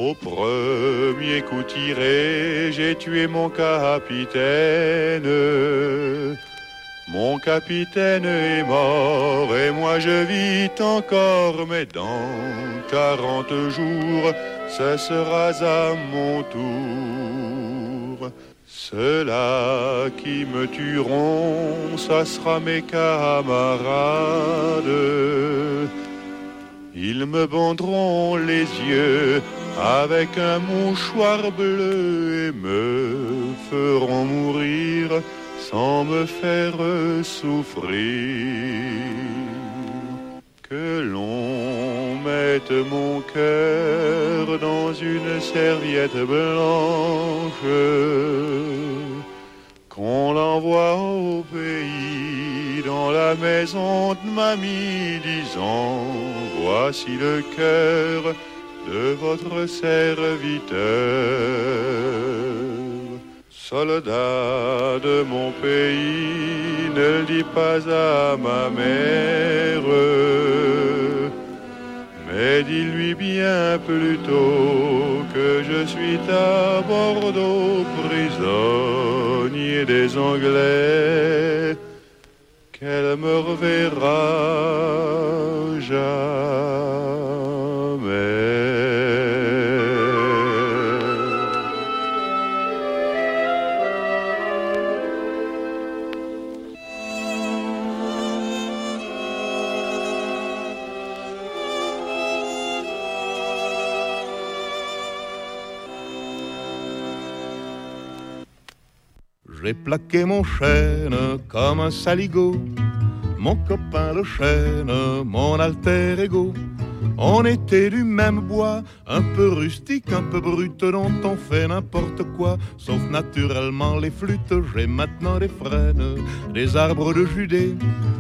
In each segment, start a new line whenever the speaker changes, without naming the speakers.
Au premier coup tiré, j'ai tué mon capitaine. Mon capitaine est mort et moi je vis encore, mais dans 40 jours, ce sera à mon tour. Ceux-là qui me tueront, ça sera mes camarades. Ils me banderont les yeux avec un mouchoir bleu et me feront mourir sans me faire souffrir. Que l'on mette mon cœur dans une serviette blanche, qu'on l'envoie au pays, dans la maison de mamie, disant: voici le cœur de votre serviteur. Soldat de mon pays, ne le dis pas à ma mère, mais dis-lui bien plutôt que je suis à Bordeaux, prisonnier des Anglais, qu'elle me reverra jamais. J'ai plaqué mon chêne comme un saligot, mon copain le chêne, mon alter ego. On était du même bois, un peu rustique, un peu brut, dont on fait n'importe quoi, sauf naturellement les flûtes. J'ai maintenant des frênes, des arbres de Judée,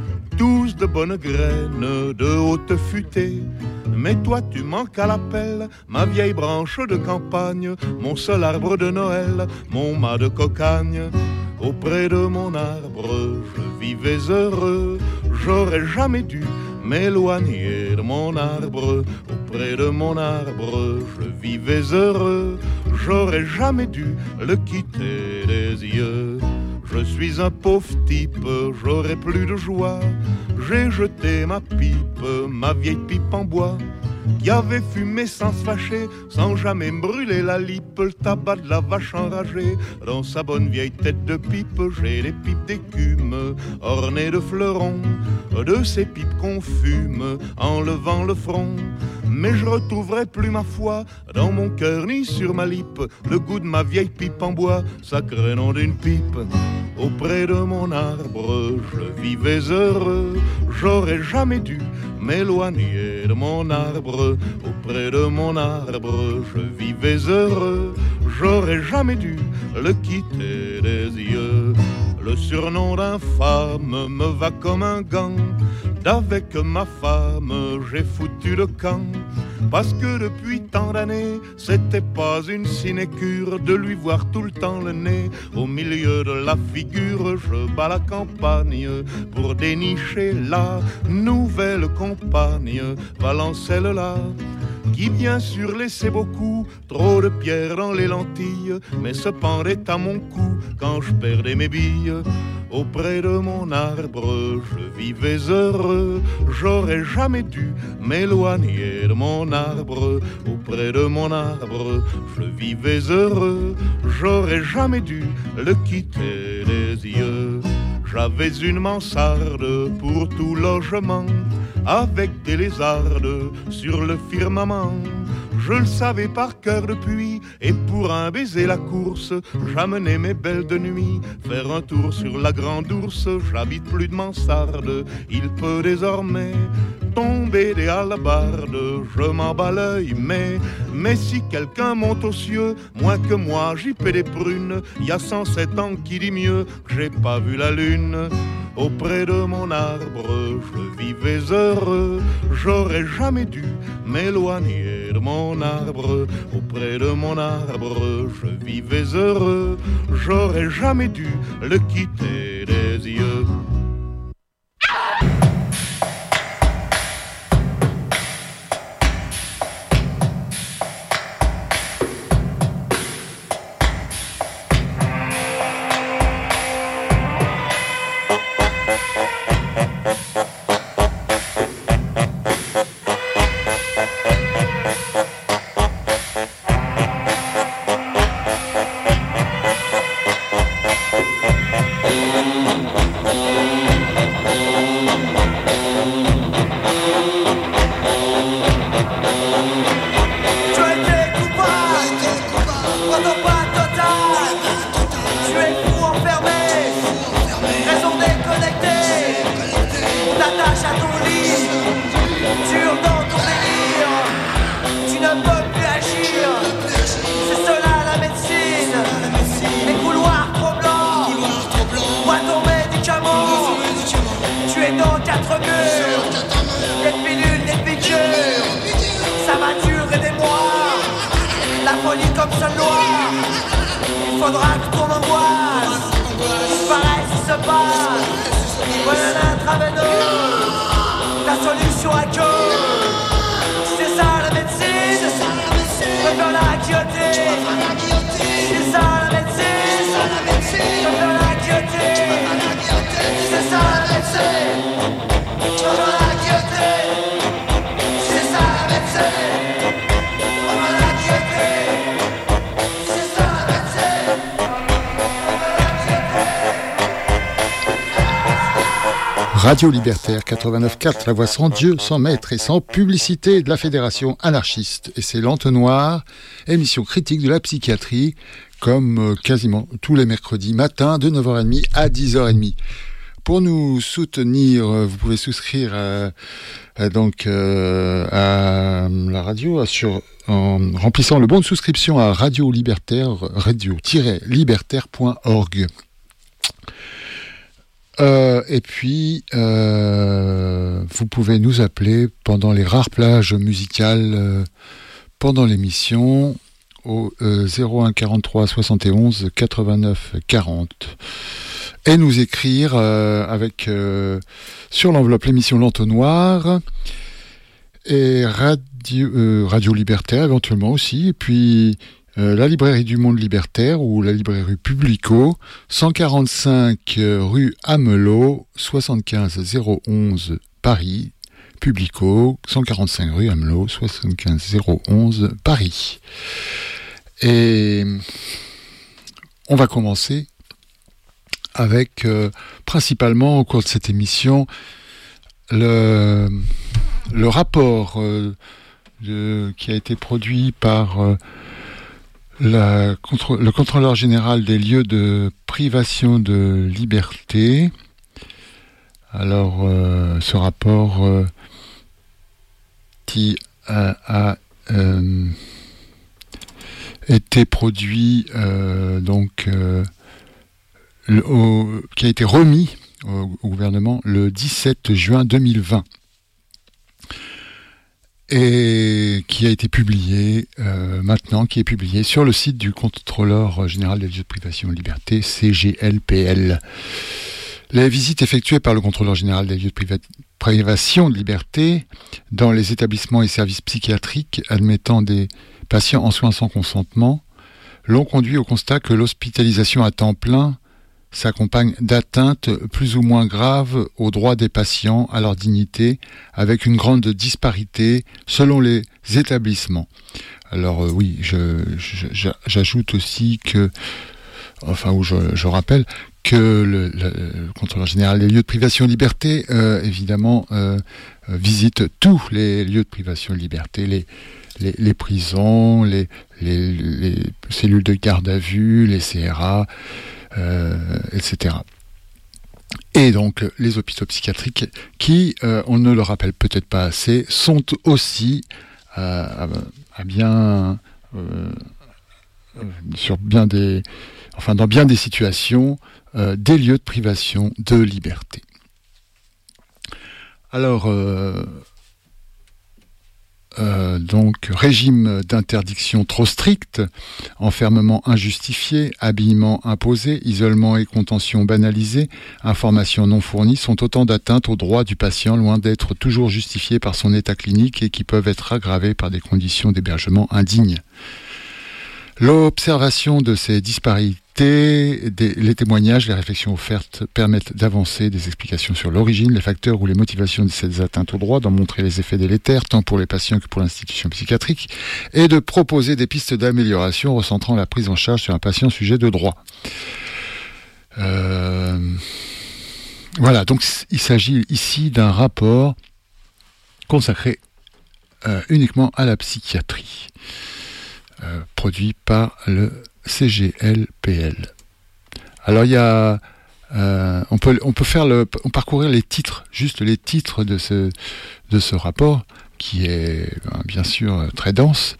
tous de bonnes graines, de haute futée. Mais toi tu manques à l'appel, ma vieille branche de campagne, mon seul arbre de Noël, mon mât de cocagne. Auprès de mon arbre, je vivais heureux, j'aurais jamais dû m'éloigner de mon arbre. Auprès de mon arbre, je vivais heureux, j'aurais jamais dû le quitter des yeux. Je suis un pauvre type, j'aurais plus de joie. J'ai jeté ma pipe, ma vieille pipe en bois, qui avait fumé sans se fâcher, sans jamais me brûler la lippe. Le tabac de la vache enragée, dans sa bonne vieille tête de pipe. J'ai des pipes d'écume, ornées de fleurons, de ces pipes qu'on fume en levant le front. Mais je retrouverai plus ma foi dans mon cœur ni sur ma lippe le goût de ma vieille pipe en bois, sacré nom d'une pipe. Auprès de mon arbre, je vivais heureux, j'aurais jamais dû m'éloigner de mon arbre. Auprès de mon arbre, je vivais heureux, j'aurais jamais dû le quitter des yeux. Le surnom d'infâme me va comme un gant, d'avec ma femme j'ai foutu le camp. Parce que depuis tant d'années, c'était pas une sinécure de lui voir tout le temps le nez au milieu de la figure. Je bats la campagne pour dénicher la nouvelle compagne, Valancelle-là, qui bien sûr laissait beaucoup trop de pierres dans les lentilles, mais se pendait à mon cou quand je perdais mes billes. Auprès de mon arbre, je vivais heureux, j'aurais jamais dû m'éloigner de mon arbre. Auprès de mon arbre, je vivais heureux, j'aurais jamais dû le quitter des yeux. J'avais une mansarde pour tout logement, avec des lézardes sur le firmament. Je le savais par cœur depuis, et pour un baiser la course, j'amenais mes belles de nuit faire un tour sur la grande ours. J'habite plus de mansarde, il peut désormais tomber des hallebardes. Je m'en bats l'œil, mais si quelqu'un monte aux cieux, moins que moi j'y paie des prunes. Y a 107 ans qui dit mieux que j'ai pas vu la lune. Auprès de mon arbre, je vivais heureux, j'aurais jamais dû m'éloigner de mon arbre. Auprès de mon arbre, je vivais heureux, j'aurais jamais dû le quitter des yeux.
Ça va durer des mois, la folie comme seule loi. Il faudra que ton angoisse disparaisse, se passe. Prenez un intraveineux, la solution à queue. C'est ça la médecine, je veux la guillotine. C'est ça la médecine, je veux la guillotine. C'est ça la médecine, je veux la guillotine. C'est ça la médecine, je veux la guillotine. C'est ça la médecine,
Radio Libertaire 89.4, la voix sans Dieu, sans maître et sans publicité de la Fédération anarchiste. Et c'est l'Entonnoir, émission critique de la psychiatrie, comme quasiment tous les mercredis matin de 9h30 à 10h30. Pour nous soutenir, vous pouvez souscrire donc à la radio en remplissant le bon de souscription à Radio Libertaire, radio-libertaire.org. Et puis, vous pouvez nous appeler pendant les rares plages musicales pendant l'émission au 01 43 71 89 40 et nous écrire avec sur l'enveloppe l'émission L'Entonnoir et Radio Libertaire éventuellement aussi, et puis la librairie du Monde Libertaire ou la librairie Publico, 145 rue Amelot, 75 011 Paris. Publico, 145 rue Amelot, 75 011 Paris. Et on va commencer avec principalement au cours de cette émission le rapport qui a été produit par le contrôleur général des lieux de privation de liberté. Alors, ce rapport qui a été produit, qui a été remis au gouvernement le 17 juin 2020. Et qui a été publié qui est publié sur le site du contrôleur général des lieux de privation de liberté, CGLPL. Les visites effectuées par le contrôleur général des lieux de privation de liberté dans les établissements et services psychiatriques admettant des patients en soins sans consentement l'ont conduit au constat que l'hospitalisation à temps plein s'accompagne d'atteintes plus ou moins graves aux droits des patients, à leur dignité, avec une grande disparité selon les établissements. Alors oui, j'ajoute aussi que, je rappelle que le contrôleur général des lieux de privation de liberté, évidemment, visite tous les lieux de privation de liberté, les prisons, les cellules de garde à vue, les CRA, etc. Et donc les hôpitaux psychiatriques qui, on ne le rappelle peut-être pas assez, sont aussi dans bien des situations des lieux de privation de liberté. Alors donc régime d'interdiction trop strict, enfermement injustifié, habillement imposé, isolement et contention banalisée, information non fournie sont autant d'atteintes aux droits du patient loin d'être toujours justifiées par son état clinique et qui peuvent être aggravées par des conditions d'hébergement indignes. L'observation de ces disparités, les témoignages, les réflexions offertes permettent d'avancer des explications sur l'origine, les facteurs ou les motivations de ces atteintes aux droits, d'en montrer les effets délétères tant pour les patients que pour l'institution psychiatrique, et de proposer des pistes d'amélioration recentrant la prise en charge sur un patient sujet de droit. Voilà, donc il s'agit ici d'un rapport consacré uniquement à la psychiatrie. Produit par le CGLPL. Alors il y a, on peut parcourir les titres, juste les titres de ce rapport qui est bien sûr très dense.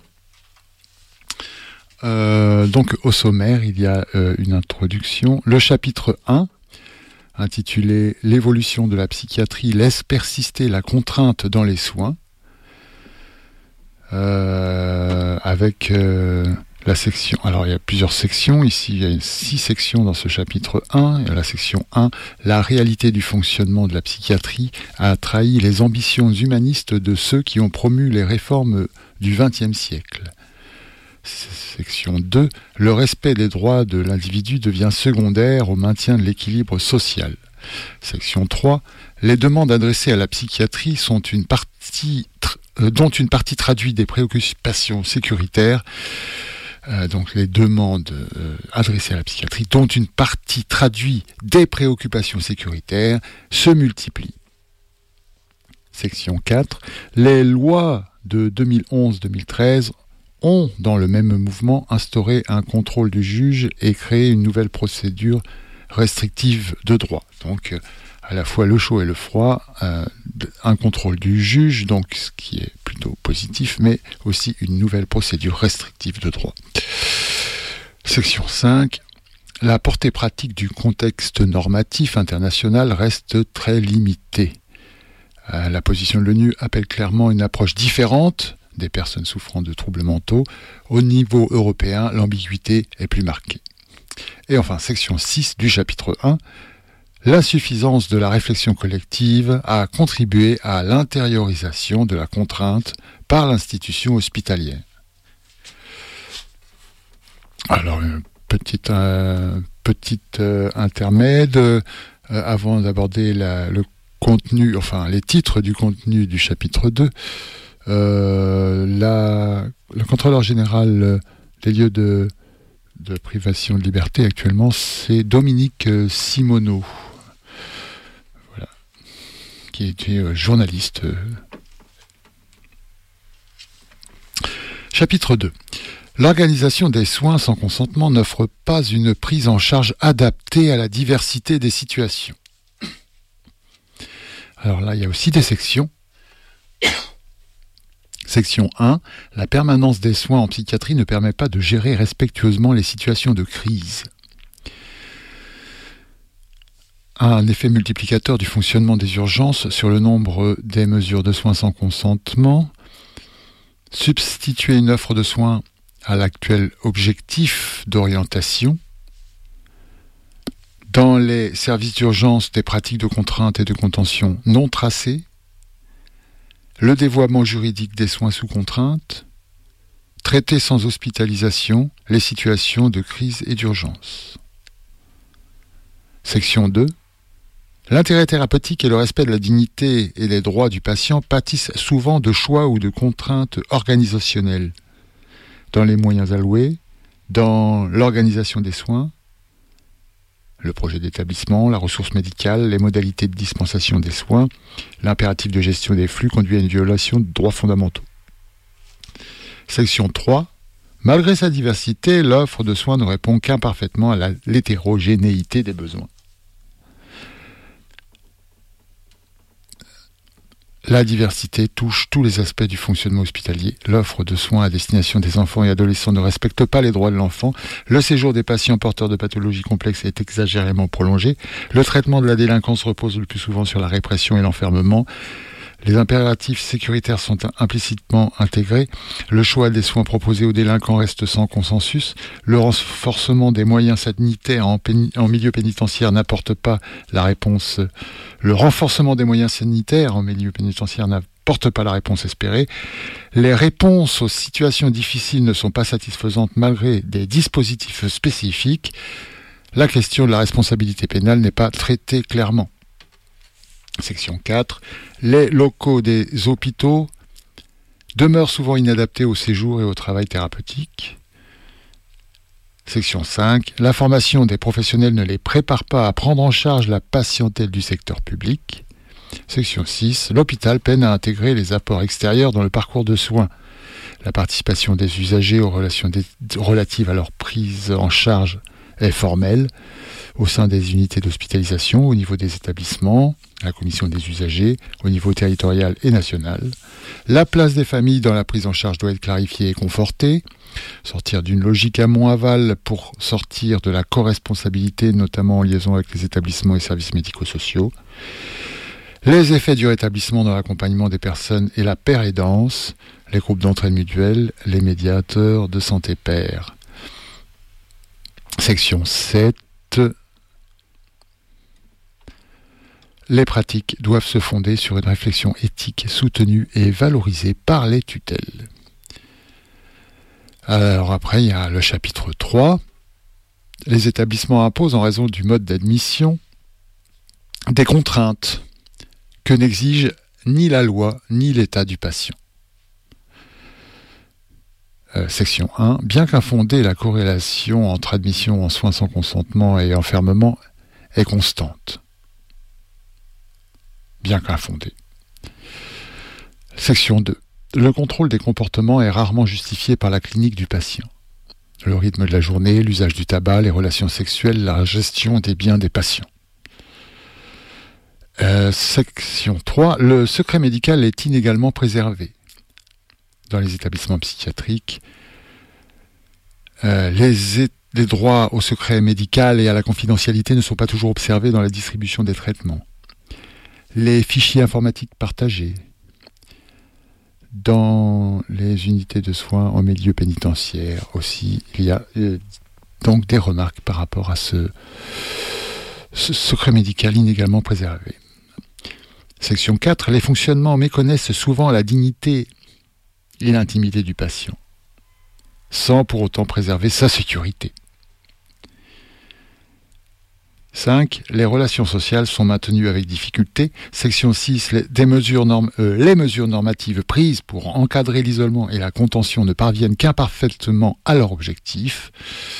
Donc au sommaire il y a une introduction. Le chapitre 1 intitulé « L'évolution de la psychiatrie laisse persister la contrainte dans les soins ». avec la section. Alors il y a plusieurs sections, ici il y a 6 sections dans ce chapitre 1. La section 1, la réalité du fonctionnement de la psychiatrie a trahi les ambitions humanistes de ceux qui ont promu les réformes du XXe siècle. Section 2, le respect des droits de l'individu devient secondaire au maintien de l'équilibre social. Section 3, les demandes adressées à la psychiatrie sont dont une partie traduit des préoccupations sécuritaires. Donc les demandes adressées à la psychiatrie, dont une partie traduit des préoccupations sécuritaires, se multiplient. Section 4, les lois de 2011-2013 ont, dans le même mouvement, instauré un contrôle du juge et créé une nouvelle procédure restrictive de droit. Donc, à la fois le chaud et le froid, un contrôle du juge, donc ce qui est plutôt positif, mais aussi une nouvelle procédure restrictive de droit. Section 5. La portée pratique du contexte normatif international reste très limitée. La position de l'ONU appelle clairement une approche différente des personnes souffrant de troubles mentaux. Au niveau européen, l'ambiguïté est plus marquée. Et enfin, section 6 du chapitre 1, l'insuffisance de la réflexion collective a contribué à l'intériorisation de la contrainte par l'institution hospitalière. Alors, une petite intermède avant d'aborder le contenu, enfin les titres du contenu du chapitre 2. Le contrôleur général des lieux de privation de liberté actuellement, c'est Dominique Simoneau, voilà, qui était journaliste. Chapitre 2. L'organisation des soins sans consentement n'offre pas une prise en charge adaptée à la diversité des situations. Alors là, il y a aussi des sections. Section 1. La permanence des soins en psychiatrie ne permet pas de gérer respectueusement les situations de crise. Un effet multiplicateur du fonctionnement des urgences sur le nombre des mesures de soins sans consentement. Substituer une offre de soins à l'actuel objectif d'orientation. Dans les services d'urgence, des pratiques de contrainte et de contention non tracées. Le dévoiement juridique des soins sous contrainte, traiter sans hospitalisation les situations de crise et d'urgence. Section 2. L'intérêt thérapeutique et le respect de la dignité et des droits du patient pâtissent souvent de choix ou de contraintes organisationnelles dans les moyens alloués, dans l'organisation des soins, le projet d'établissement, la ressource médicale, les modalités de dispensation des soins, l'impératif de gestion des flux conduit à une violation de droits fondamentaux. Section 3. Malgré sa diversité, l'offre de soins ne répond qu'imparfaitement à l'hétérogénéité des besoins. La diversité touche tous les aspects du fonctionnement hospitalier. L'offre de soins à destination des enfants et adolescents ne respecte pas les droits de l'enfant. Le séjour des patients porteurs de pathologies complexes est exagérément prolongé. Le traitement de la délinquance repose le plus souvent sur la répression et l'enfermement. Les impératifs sécuritaires sont implicitement intégrés. Le choix des soins proposés aux délinquants reste sans consensus. Le renforcement des moyens sanitaires en milieu pénitentiaire n'apporte pas la réponse. Le renforcement des moyens sanitaires en milieu pénitentiaire n'apporte pas la réponse espérée. Les réponses aux situations difficiles ne sont pas satisfaisantes malgré des dispositifs spécifiques. La question de la responsabilité pénale n'est pas traitée clairement. Section 4. Les locaux des hôpitaux demeurent souvent inadaptés au séjour et au travail thérapeutique. Section 5. La formation des professionnels ne les prépare pas à prendre en charge la patientèle du secteur public. Section 6. L'hôpital peine à intégrer les apports extérieurs dans le parcours de soins. La participation des usagers aux relations relatives à leur prise en charge est formelle au sein des unités d'hospitalisation, au niveau des établissements, la commission des usagers, au niveau territorial et national. La place des familles dans la prise en charge doit être clarifiée et confortée. Sortir d'une logique amont-aval pour sortir de la corresponsabilité, notamment en liaison avec les établissements et services médico-sociaux. Les effets du rétablissement dans l'accompagnement des personnes et la pérédance. les groupes d'entraide mutuelle, les médiateurs de santé pair. Section 7. Les pratiques doivent se fonder sur une réflexion éthique soutenue et valorisée par les tutelles. Alors après, il y a le chapitre 3. Les établissements imposent en raison du mode d'admission des contraintes que n'exige ni la loi ni l'état du patient. Section 1. Bien qu'infondée, la corrélation entre admission en soins sans consentement et enfermement est constante. Bien qu'infondée. Section 2. Le contrôle des comportements est rarement justifié par la clinique du patient. Le rythme de la journée, l'usage du tabac, les relations sexuelles, la gestion des biens des patients. Section 3. Le secret médical est inégalement préservé. Dans les établissements psychiatriques, les droits au secret médical et à la confidentialité ne sont pas toujours observés dans la distribution des traitements. Les fichiers informatiques partagés dans les unités de soins en milieu pénitentiaire aussi, il y a donc des remarques par rapport à ce secret médical inégalement préservé. Section 4. Les fonctionnements méconnaissent souvent la dignité et l'intimité du patient, sans pour autant préserver sa sécurité. 5. Les relations sociales sont maintenues avec difficulté. Section 6. Les mesures normatives prises pour encadrer l'isolement et la contention ne parviennent qu'imparfaitement à leur objectif.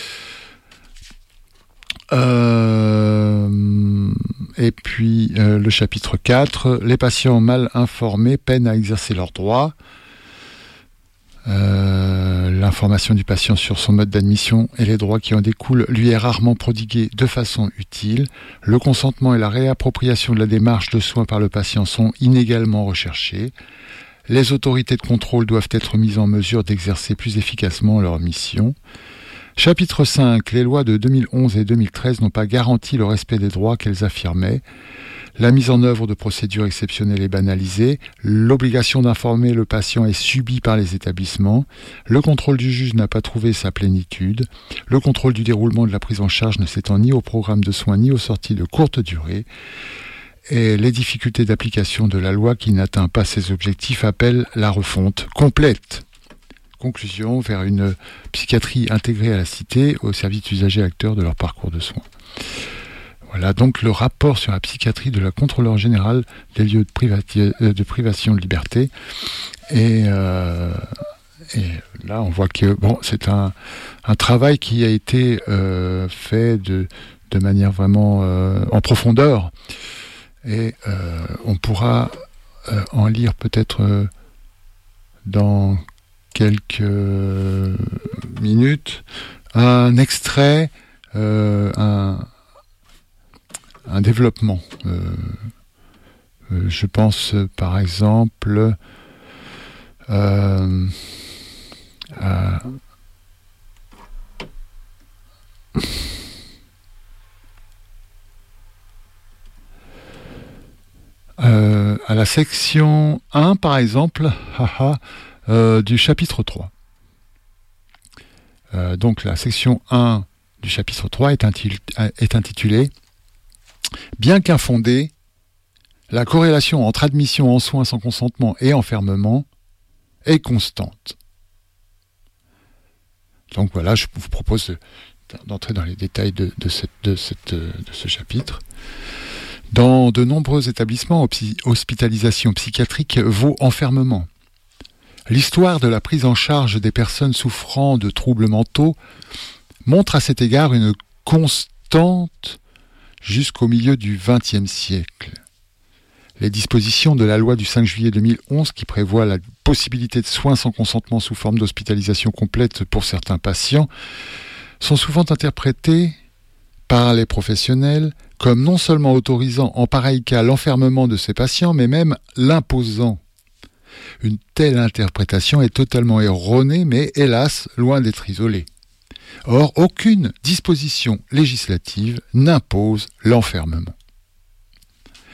Et puis le chapitre 4. Les patients mal informés peinent à exercer leurs droits. L'information du patient sur son mode d'admission et les droits qui en découlent lui est rarement prodiguée de façon utile. Le consentement et la réappropriation de la démarche de soins par le patient sont inégalement recherchés. Les autorités de contrôle doivent être mises en mesure d'exercer plus efficacement leur mission. Chapitre 5. Les lois de 2011 et 2013 n'ont pas garanti le respect des droits qu'elles affirmaient. La mise en œuvre de procédures exceptionnelles est banalisée. L'obligation d'informer le patient est subie par les établissements. Le contrôle du juge n'a pas trouvé sa plénitude. Le contrôle du déroulement de la prise en charge ne s'étend ni au programme de soins ni aux sorties de courte durée. Et les difficultés d'application de la loi qui n'atteint pas ses objectifs appellent la refonte complète. Conclusion, vers une psychiatrie intégrée à la cité, au service d'usagers acteurs de leur parcours de soins. Voilà donc le rapport sur la psychiatrie de la contrôleure générale des lieux de privation de liberté. Et là, on voit que c'est un travail qui a été fait de manière vraiment en profondeur. Et on pourra en lire peut-être dans quelques minutes un extrait, un développement. Je pense par exemple à la section 1 par exemple du chapitre 3. Donc la section 1 du chapitre 3 est intitulée Bien qu'infondée, la corrélation entre admission en soins sans consentement et enfermement est constante. Donc voilà, je vous propose d'entrer dans les détails de ce chapitre. Dans de nombreux établissements, hospitalisation psychiatrique vaut enfermement. L'histoire de la prise en charge des personnes souffrant de troubles mentaux montre à cet égard une constante jusqu'au milieu du XXe siècle. Les dispositions de la loi du 5 juillet 2011 qui prévoit la possibilité de soins sans consentement sous forme d'hospitalisation complète pour certains patients sont souvent interprétées par les professionnels comme non seulement autorisant en pareil cas l'enfermement de ces patients, mais même l'imposant. Une telle interprétation est totalement erronée, mais hélas, loin d'être isolée. Or, aucune disposition législative n'impose l'enfermement.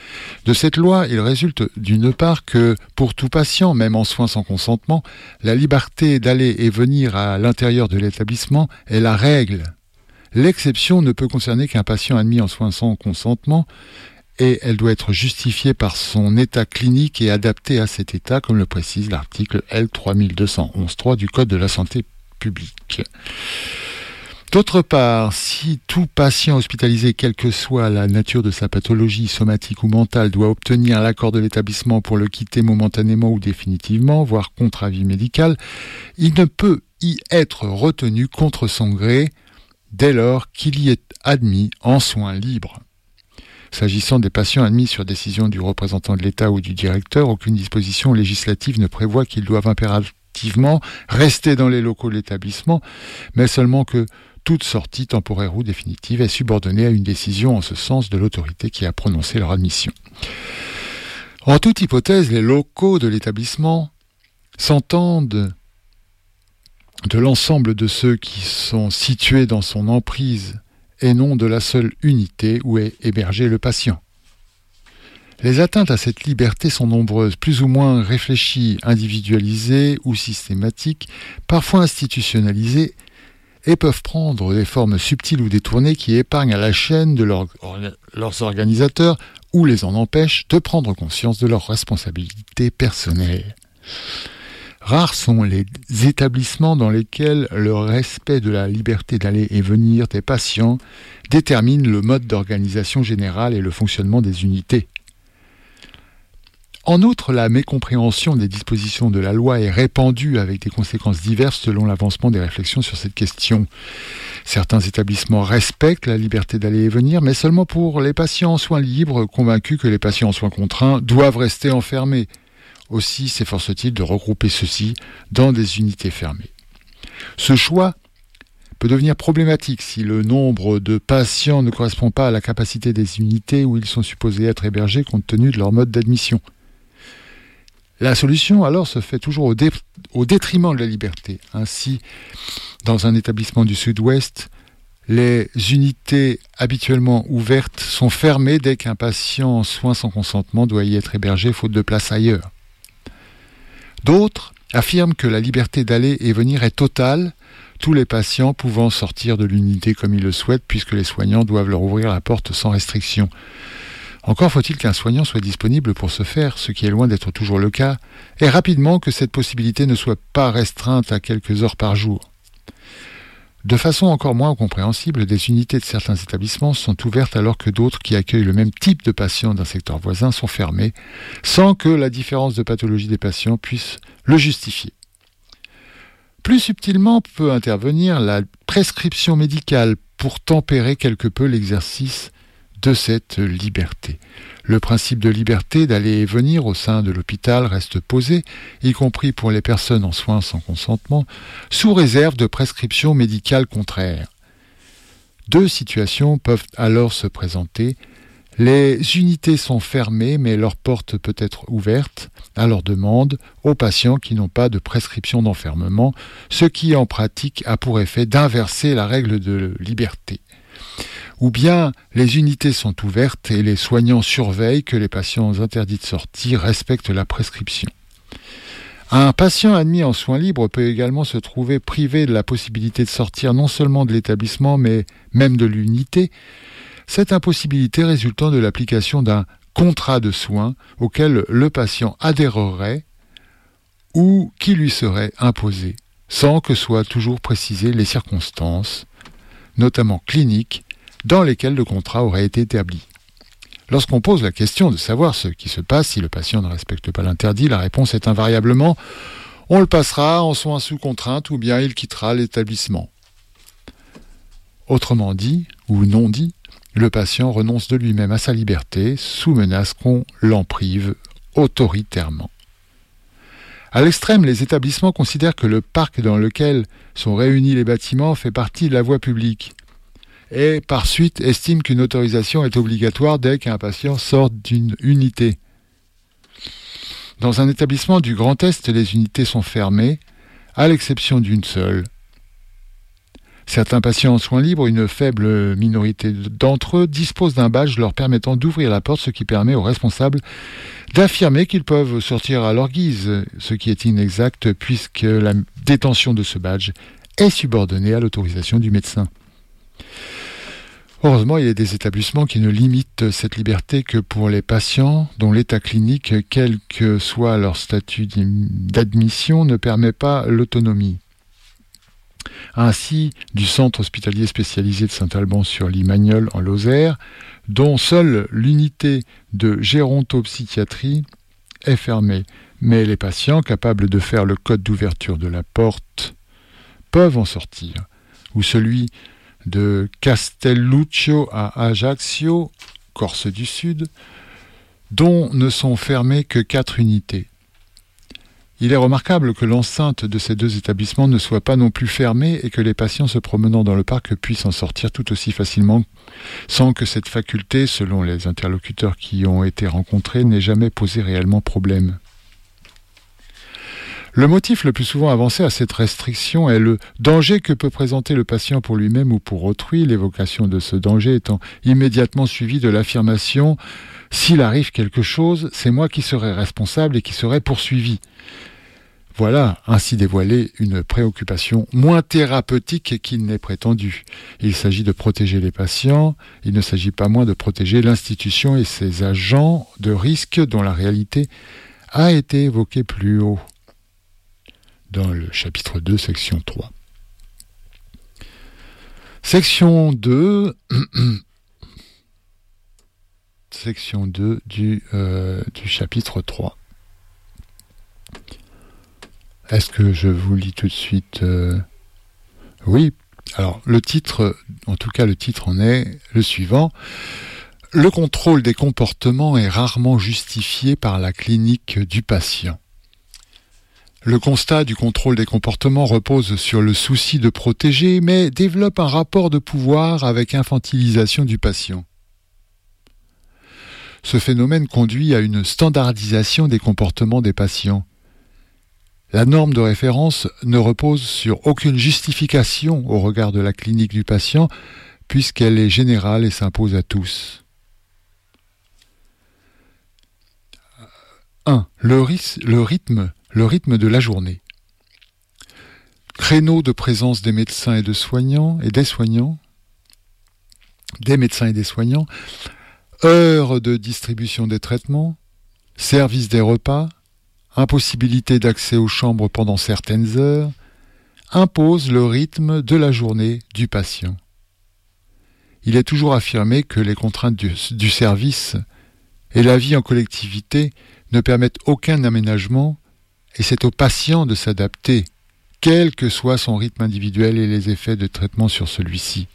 De cette loi, il résulte d'une part que, pour tout patient, même en soins sans consentement, la liberté d'aller et venir à l'intérieur de l'établissement est la règle. L'exception ne peut concerner qu'un patient admis en soins sans consentement, et elle doit être justifiée par son état clinique et adaptée à cet état, comme le précise l'article L 3211-3 du Code de la santé publique. D'autre part, si tout patient hospitalisé, quelle que soit la nature de sa pathologie somatique ou mentale, doit obtenir l'accord de l'établissement pour le quitter momentanément ou définitivement, voire contre avis médical, il ne peut y être retenu contre son gré dès lors qu'il y est admis en soins libres. S'agissant des patients admis sur décision du représentant de l'État ou du directeur, aucune disposition législative ne prévoit qu'ils doivent impérativement rester dans les locaux de l'établissement, mais seulement que toute sortie temporaire ou définitive est subordonnée à une décision en ce sens de l'autorité qui a prononcé leur admission. En toute hypothèse, les locaux de l'établissement s'entendent de l'ensemble de ceux qui sont situés dans son emprise et non de la seule unité où est hébergé le patient. Les atteintes à cette liberté sont nombreuses, plus ou moins réfléchies, individualisées ou systématiques, parfois institutionnalisées, et peuvent prendre des formes subtiles ou détournées qui épargnent à la chaîne de leurs organisateurs ou les en empêchent de prendre conscience de leurs responsabilités personnelles. Rares sont les établissements dans lesquels le respect de la liberté d'aller et venir des patients détermine le mode d'organisation générale et le fonctionnement des unités. En outre, la mécompréhension des dispositions de la loi est répandue avec des conséquences diverses selon l'avancement des réflexions sur cette question. Certains établissements respectent la liberté d'aller et venir, mais seulement pour les patients en soins libres, convaincus que les patients en soins contraints doivent rester enfermés. Aussi s'efforce-t-il de regrouper ceux-ci dans des unités fermées. Ce choix peut devenir problématique si le nombre de patients ne correspond pas à la capacité des unités où ils sont supposés être hébergés compte tenu de leur mode d'admission. La solution, alors, se fait toujours au détriment de la liberté. Ainsi, dans un établissement du Sud-Ouest, les unités habituellement ouvertes sont fermées dès qu'un patient en soins sans consentement doit y être hébergé faute de place ailleurs. D'autres affirment que la liberté d'aller et venir est totale, tous les patients pouvant sortir de l'unité comme ils le souhaitent, puisque les soignants doivent leur ouvrir la porte sans restriction. Encore faut-il qu'un soignant soit disponible pour ce faire, ce qui est loin d'être toujours le cas, et rapidement que cette possibilité ne soit pas restreinte à quelques heures par jour. De façon encore moins compréhensible, des unités de certains établissements sont ouvertes alors que d'autres qui accueillent le même type de patients d'un secteur voisin sont fermées, sans que la différence de pathologie des patients puisse le justifier. Plus subtilement peut intervenir la prescription médicale pour tempérer quelque peu l'exercice de cette liberté. Le principe de liberté d'aller et venir au sein de l'hôpital reste posé, y compris pour les personnes en soins sans consentement, sous réserve de prescriptions médicales contraires. Deux situations peuvent alors se présenter. Les unités sont fermées, mais leur porte peut être ouverte, à leur demande, aux patients qui n'ont pas de prescription d'enfermement, ce qui en pratique a pour effet d'inverser la règle de liberté. Ou bien les unités sont ouvertes et les soignants surveillent que les patients interdits de sortie respectent la prescription. Un patient admis en soins libres peut également se trouver privé de la possibilité de sortir non seulement de l'établissement, mais même de l'unité, cette impossibilité résultant de l'application d'un contrat de soins auquel le patient adhérerait ou qui lui serait imposé, sans que soient toujours précisées les circonstances, notamment cliniques, dans lesquelles le contrat aurait été établi. Lorsqu'on pose la question de savoir ce qui se passe si le patient ne respecte pas l'interdit, la réponse est invariablement « on le passera en soins sous contrainte ou bien il quittera l'établissement ». Autrement dit, ou non dit, le patient renonce de lui-même à sa liberté sous menace qu'on l'en prive autoritairement. À l'extrême, les établissements considèrent que le parc dans lequel sont réunis les bâtiments fait partie de la voie publique et par suite estiment qu'une autorisation est obligatoire dès qu'un patient sort d'une unité. Dans un établissement du Grand Est, les unités sont fermées, à l'exception d'une seule. Certains patients en soins libres, une faible minorité d'entre eux, disposent d'un badge leur permettant d'ouvrir la porte, ce qui permet aux responsables d'affirmer qu'ils peuvent sortir à leur guise, ce qui est inexact puisque la détention de ce badge est subordonnée à l'autorisation du médecin. Heureusement, il y a des établissements qui ne limitent cette liberté que pour les patients dont l'état clinique, quel que soit leur statut d'admission, ne permet pas l'autonomie. Ainsi, du centre hospitalier spécialisé de Saint-Alban-sur-Limagnole en Lozère, dont seule l'unité de gérontopsychiatrie est fermée. Mais les patients capables de faire le code d'ouverture de la porte peuvent en sortir. Ou celui de Castelluccio à Ajaccio, Corse du Sud, dont ne sont fermées que 4 unités. Il est remarquable que l'enceinte de ces 2 établissements ne soit pas non plus fermée et que les patients se promenant dans le parc puissent en sortir tout aussi facilement sans que cette faculté, selon les interlocuteurs qui ont été rencontrés, n'ait jamais posé réellement problème. Le motif le plus souvent avancé à cette restriction est le danger que peut présenter le patient pour lui-même ou pour autrui, l'évocation de ce danger étant immédiatement suivie de l'affirmation « s'il arrive quelque chose, c'est moi qui serai responsable et qui serai poursuivi ». Voilà ainsi dévoilée une préoccupation moins thérapeutique qu'il n'est prétendu. Il s'agit de protéger les patients, il ne s'agit pas moins de protéger l'institution et ses agents de risque dont la réalité a été évoquée plus haut dans le chapitre 2, section 3. Section 2, section 2 du chapitre 3. Est-ce que je vous lis tout de suite Oui. Alors, le titre, en tout cas le titre en est le suivant. Le contrôle des comportements est rarement justifié par la clinique du patient. Le constat du contrôle des comportements repose sur le souci de protéger, mais développe un rapport de pouvoir avec infantilisation du patient. Ce phénomène conduit à une standardisation des comportements des patients. La norme de référence ne repose sur aucune justification au regard de la clinique du patient, puisqu'elle est générale et s'impose à tous. 1. Le rythme de la journée. Créneau de présence des médecins et des soignants, heures de distribution des traitements, service des repas, impossibilité d'accès aux chambres pendant certaines heures, impose le rythme de la journée du patient. Il est toujours affirmé que les contraintes du service et la vie en collectivité ne permettent aucun aménagement et c'est au patient de s'adapter, quel que soit son rythme individuel et les effets de traitement sur celui-ci.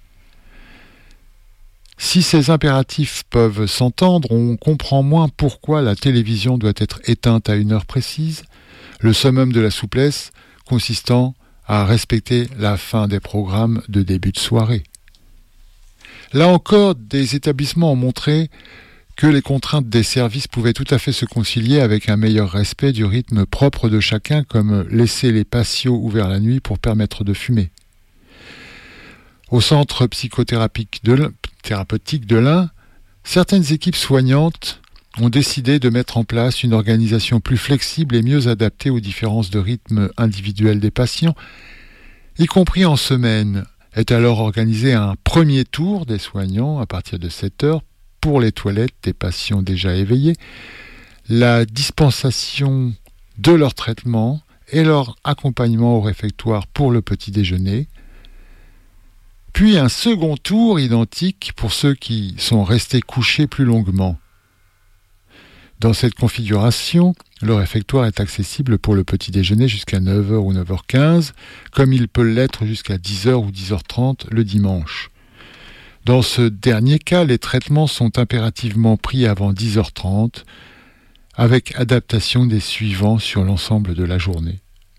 Si ces impératifs peuvent s'entendre, on comprend moins pourquoi la télévision doit être éteinte à une heure précise, le summum de la souplesse consistant à respecter la fin des programmes de début de soirée. Là encore, des établissements ont montré que les contraintes des services pouvaient tout à fait se concilier avec un meilleur respect du rythme propre de chacun, comme laisser les patios ouverts la nuit pour permettre de fumer. Au centre psychothérapeutique de l'Ain, certaines équipes soignantes ont décidé de mettre en place une organisation plus flexible et mieux adaptée aux différences de rythme individuel des patients, y compris en semaine. Est alors organisé un premier tour des soignants à partir de 7 heures pour les toilettes des patients déjà éveillés, la dispensation de leur traitement et leur accompagnement au réfectoire pour le petit déjeuner, puis un second tour identique pour ceux qui sont restés couchés plus longuement. Dans cette configuration, le réfectoire est accessible pour le petit déjeuner jusqu'à 9h ou 9h15, comme il peut l'être jusqu'à 10h ou 10h30 le dimanche. Dans ce dernier cas, les traitements sont impérativement pris avant 10h30, avec adaptation des suivants sur l'ensemble de la journée.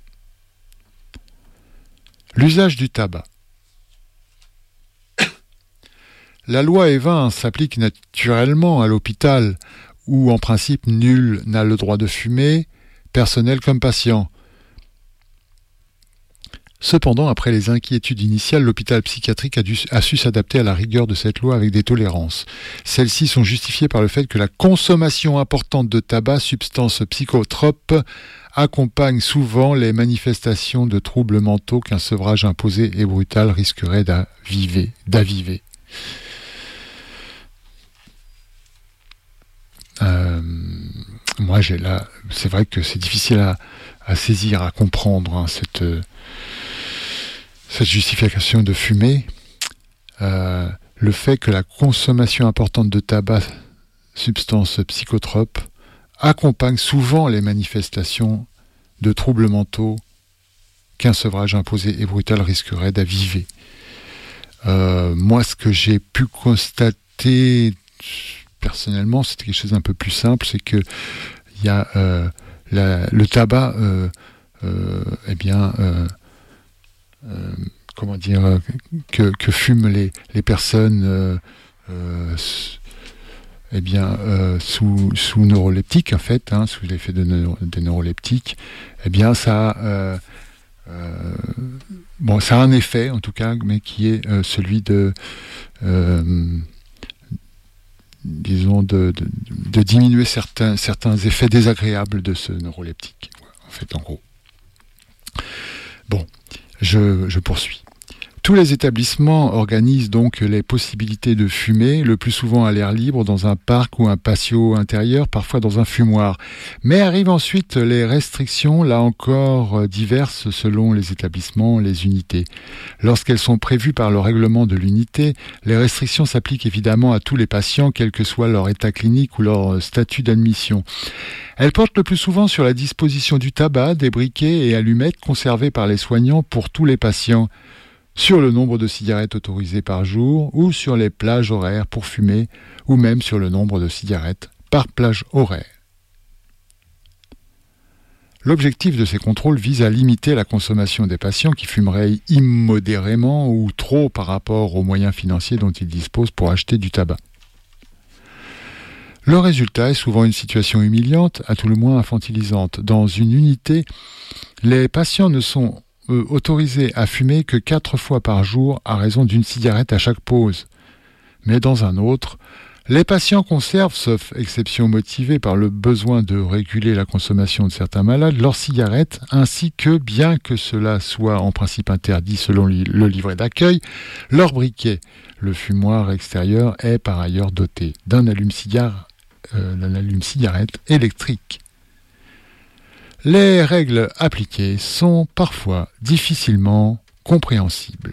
L'usage du tabac. La loi E20 s'applique naturellement à l'hôpital, où en principe nul n'a le droit de fumer, personnel comme patient. Cependant, après les inquiétudes initiales, l'hôpital psychiatrique a su s'adapter à la rigueur de cette loi avec des tolérances. Celles-ci sont justifiées par le fait que la consommation importante de tabac, substance psychotrope, accompagne souvent les manifestations de troubles mentaux qu'un sevrage imposé et brutal risquerait d'aviver. Moi, c'est vrai que c'est difficile à saisir, à comprendre cette justification de fumer. Le fait que la consommation importante de tabac, substance psychotrope, accompagne souvent les manifestations de troubles mentaux qu'un sevrage imposé et brutal risquerait d'aviver. Moi, ce que j'ai pu constater personnellement, c'était quelque chose d'un peu plus simple, c'est que il y a le tabac, comment dire, que fument les personnes sous neuroleptiques, en fait, sous l'effet des neuroleptiques, ça a un effet, en tout cas, mais qui est celui de diminuer certains effets désagréables de ce neuroleptique, en fait, en gros. Bon, je poursuis. Tous les établissements organisent donc les possibilités de fumer, le plus souvent à l'air libre, dans un parc ou un patio intérieur, parfois dans un fumoir. Mais arrivent ensuite les restrictions, là encore diverses selon les établissements, les unités. Lorsqu'elles sont prévues par le règlement de l'unité, les restrictions s'appliquent évidemment à tous les patients, quel que soit leur état clinique ou leur statut d'admission. Elles portent le plus souvent sur la disposition du tabac, des briquets et allumettes conservés par les soignants pour tous les patients, sur le nombre de cigarettes autorisées par jour ou sur les plages horaires pour fumer ou même sur le nombre de cigarettes par plage horaire. L'objectif de ces contrôles vise à limiter la consommation des patients qui fumeraient immodérément ou trop par rapport aux moyens financiers dont ils disposent pour acheter du tabac. Le résultat est souvent une situation humiliante, à tout le moins infantilisante. Dans une unité, les patients ne sont autorisés à fumer que 4 fois par jour à raison d'une cigarette à chaque pause. Mais dans un autre, les patients conservent, sauf exception motivée par le besoin de réguler la consommation de certains malades, leurs cigarettes, ainsi que, bien que cela soit en principe interdit selon le livret d'accueil, leur briquet. Le fumoir extérieur est par ailleurs doté d'un allume-cigarette électrique. Les règles appliquées sont parfois difficilement compréhensibles.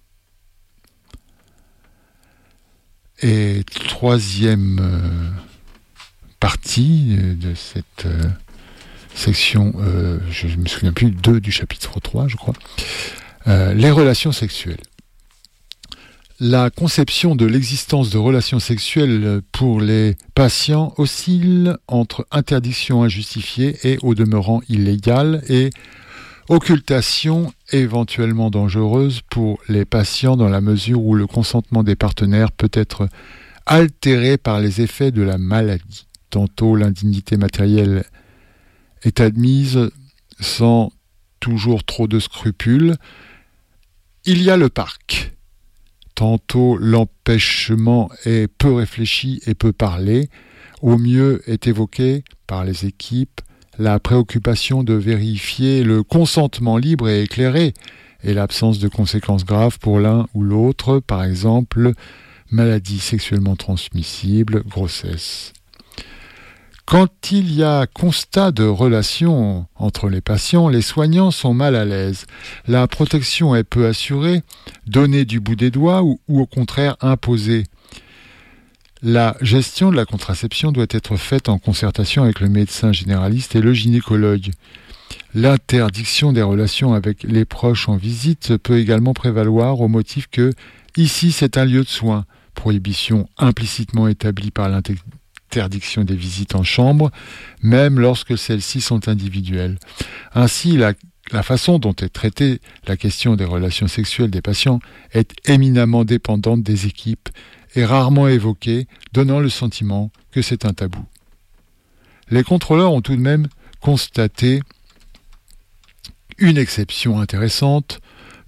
Et troisième partie de cette section, je ne me souviens plus, 2 du chapitre 3, je crois, les relations sexuelles. La conception de l'existence de relations sexuelles pour les patients oscille entre interdiction injustifiée et au demeurant illégale et occultation éventuellement dangereuse pour les patients dans la mesure où le consentement des partenaires peut être altéré par les effets de la maladie. Tantôt l'indignité matérielle est admise sans toujours trop de scrupules. Il y a le parc. Tantôt l'empêchement est peu réfléchi et peu parlé. Au mieux est évoqué par les équipes la préoccupation de vérifier le consentement libre et éclairé et l'absence de conséquences graves pour l'un ou l'autre, par exemple maladie sexuellement transmissible, grossesse. Quand il y a constat de relation entre les patients, les soignants sont mal à l'aise. La protection est peu assurée, donnée du bout des doigts ou au contraire imposée. La gestion de la contraception doit être faite en concertation avec le médecin généraliste et le gynécologue. L'interdiction des relations avec les proches en visite peut également prévaloir au motif que ici c'est un lieu de soins, prohibition implicitement établie par l'interdiction des visites en chambre, même lorsque celles-ci sont individuelles. Ainsi, la façon dont est traitée la question des relations sexuelles des patients est éminemment dépendante des équipes et rarement évoquée, donnant le sentiment que c'est un tabou. Les contrôleurs ont tout de même constaté une exception intéressante.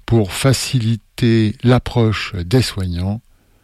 pour faciliter l'approche des soignants.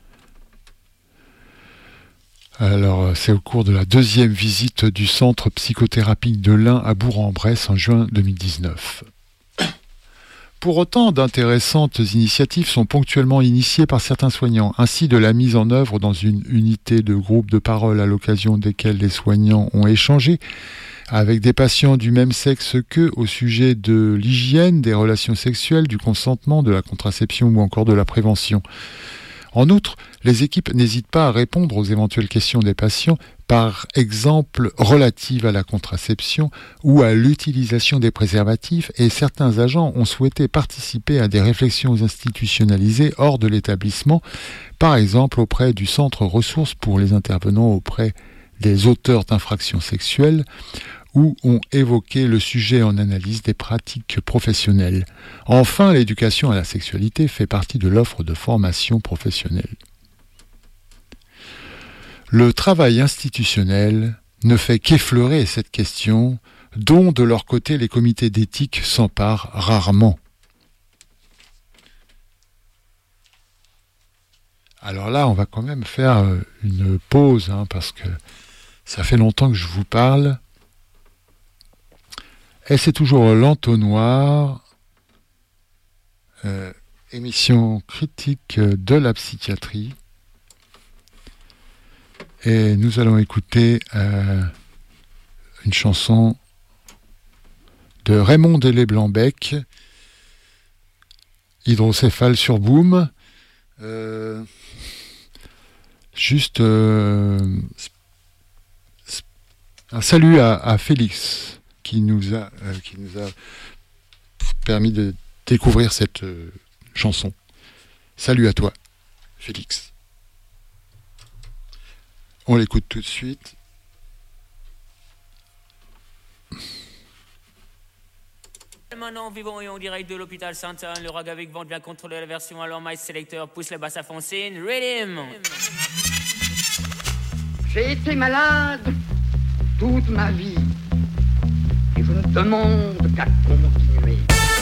Alors, c'est au cours de la 2e visite du centre psychothérapie de l'Ain à Bourg-en-Bresse en juin 2019. Pour autant, d'intéressantes initiatives sont ponctuellement initiées par certains soignants, ainsi de la mise en œuvre dans une unité de groupe de parole à l'occasion desquels les soignants ont échangé avec des patients du même sexe qu'eux au sujet de l'hygiène, des relations sexuelles, du consentement, de la contraception ou encore de la prévention. En outre, les équipes n'hésitent pas à répondre aux éventuelles questions des patients, par exemple relatives à la contraception ou à l'utilisation des préservatifs, et certains agents ont souhaité participer à des réflexions institutionnalisées hors de l'établissement, par exemple auprès du centre ressources pour les intervenants auprès des auteurs d'infractions sexuelles, où ont évoqué le sujet en analyse des pratiques professionnelles. Enfin, l'éducation à la sexualité fait partie de l'offre de formation professionnelle. Le travail institutionnel ne fait qu'effleurer cette question, dont de leur côté les comités d'éthique s'emparent rarement. Alors là, on va quand même faire une pause, parce que ça fait longtemps que je vous parle. Et c'est toujours l'entonnoir, émission critique de la psychiatrie. Et nous allons écouter une chanson de Raymond Delay-Blanbec, Hydrocéphale sur Boom. Juste un salut à Félix qui nous a permis de découvrir cette chanson. Salut à toi, Félix. On l'écoute tout de suite.
Maintenant, vivons et en direct de l'hôpital Sainte-Anne, le rag avec vent bien contrôler la version, alors My Selector pousse les basses à foncer, rhythm.
J'ai été malade toute ma vie et je ne demande qu'à continuer.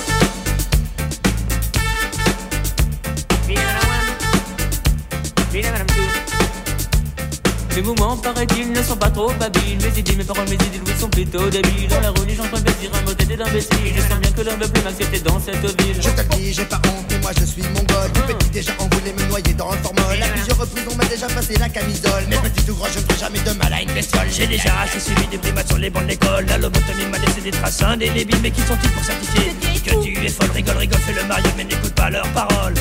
Mes mouvements, paraît-il, ne sont pas trop habiles. Mes idées, mes paroles, mes idées, oui, sont plutôt débiles. Dans la religion, je peux dire un mot tête d'imbécile. Je sens bien que l'homme ne veut plus m'accepter dans cette ville.
Je te le dis, j'ai pas honte, mais moi je suis mongol. Tout petit déjà, on voulait me noyer dans un formol. À plusieurs reprises, on m'a déjà passé la camisole. Mais petit ou gros, je ne ferai jamais de mal à une bestiole. J'ai déjà assez suivi des primates sur les bancs de l'école. La lobotomie m'a laissé des traces indélébiles. Mais qui sont-ils pour certifier que tu es folle? Rigole, rigole, fais le mariole, mais n'écoute pas leurs paroles.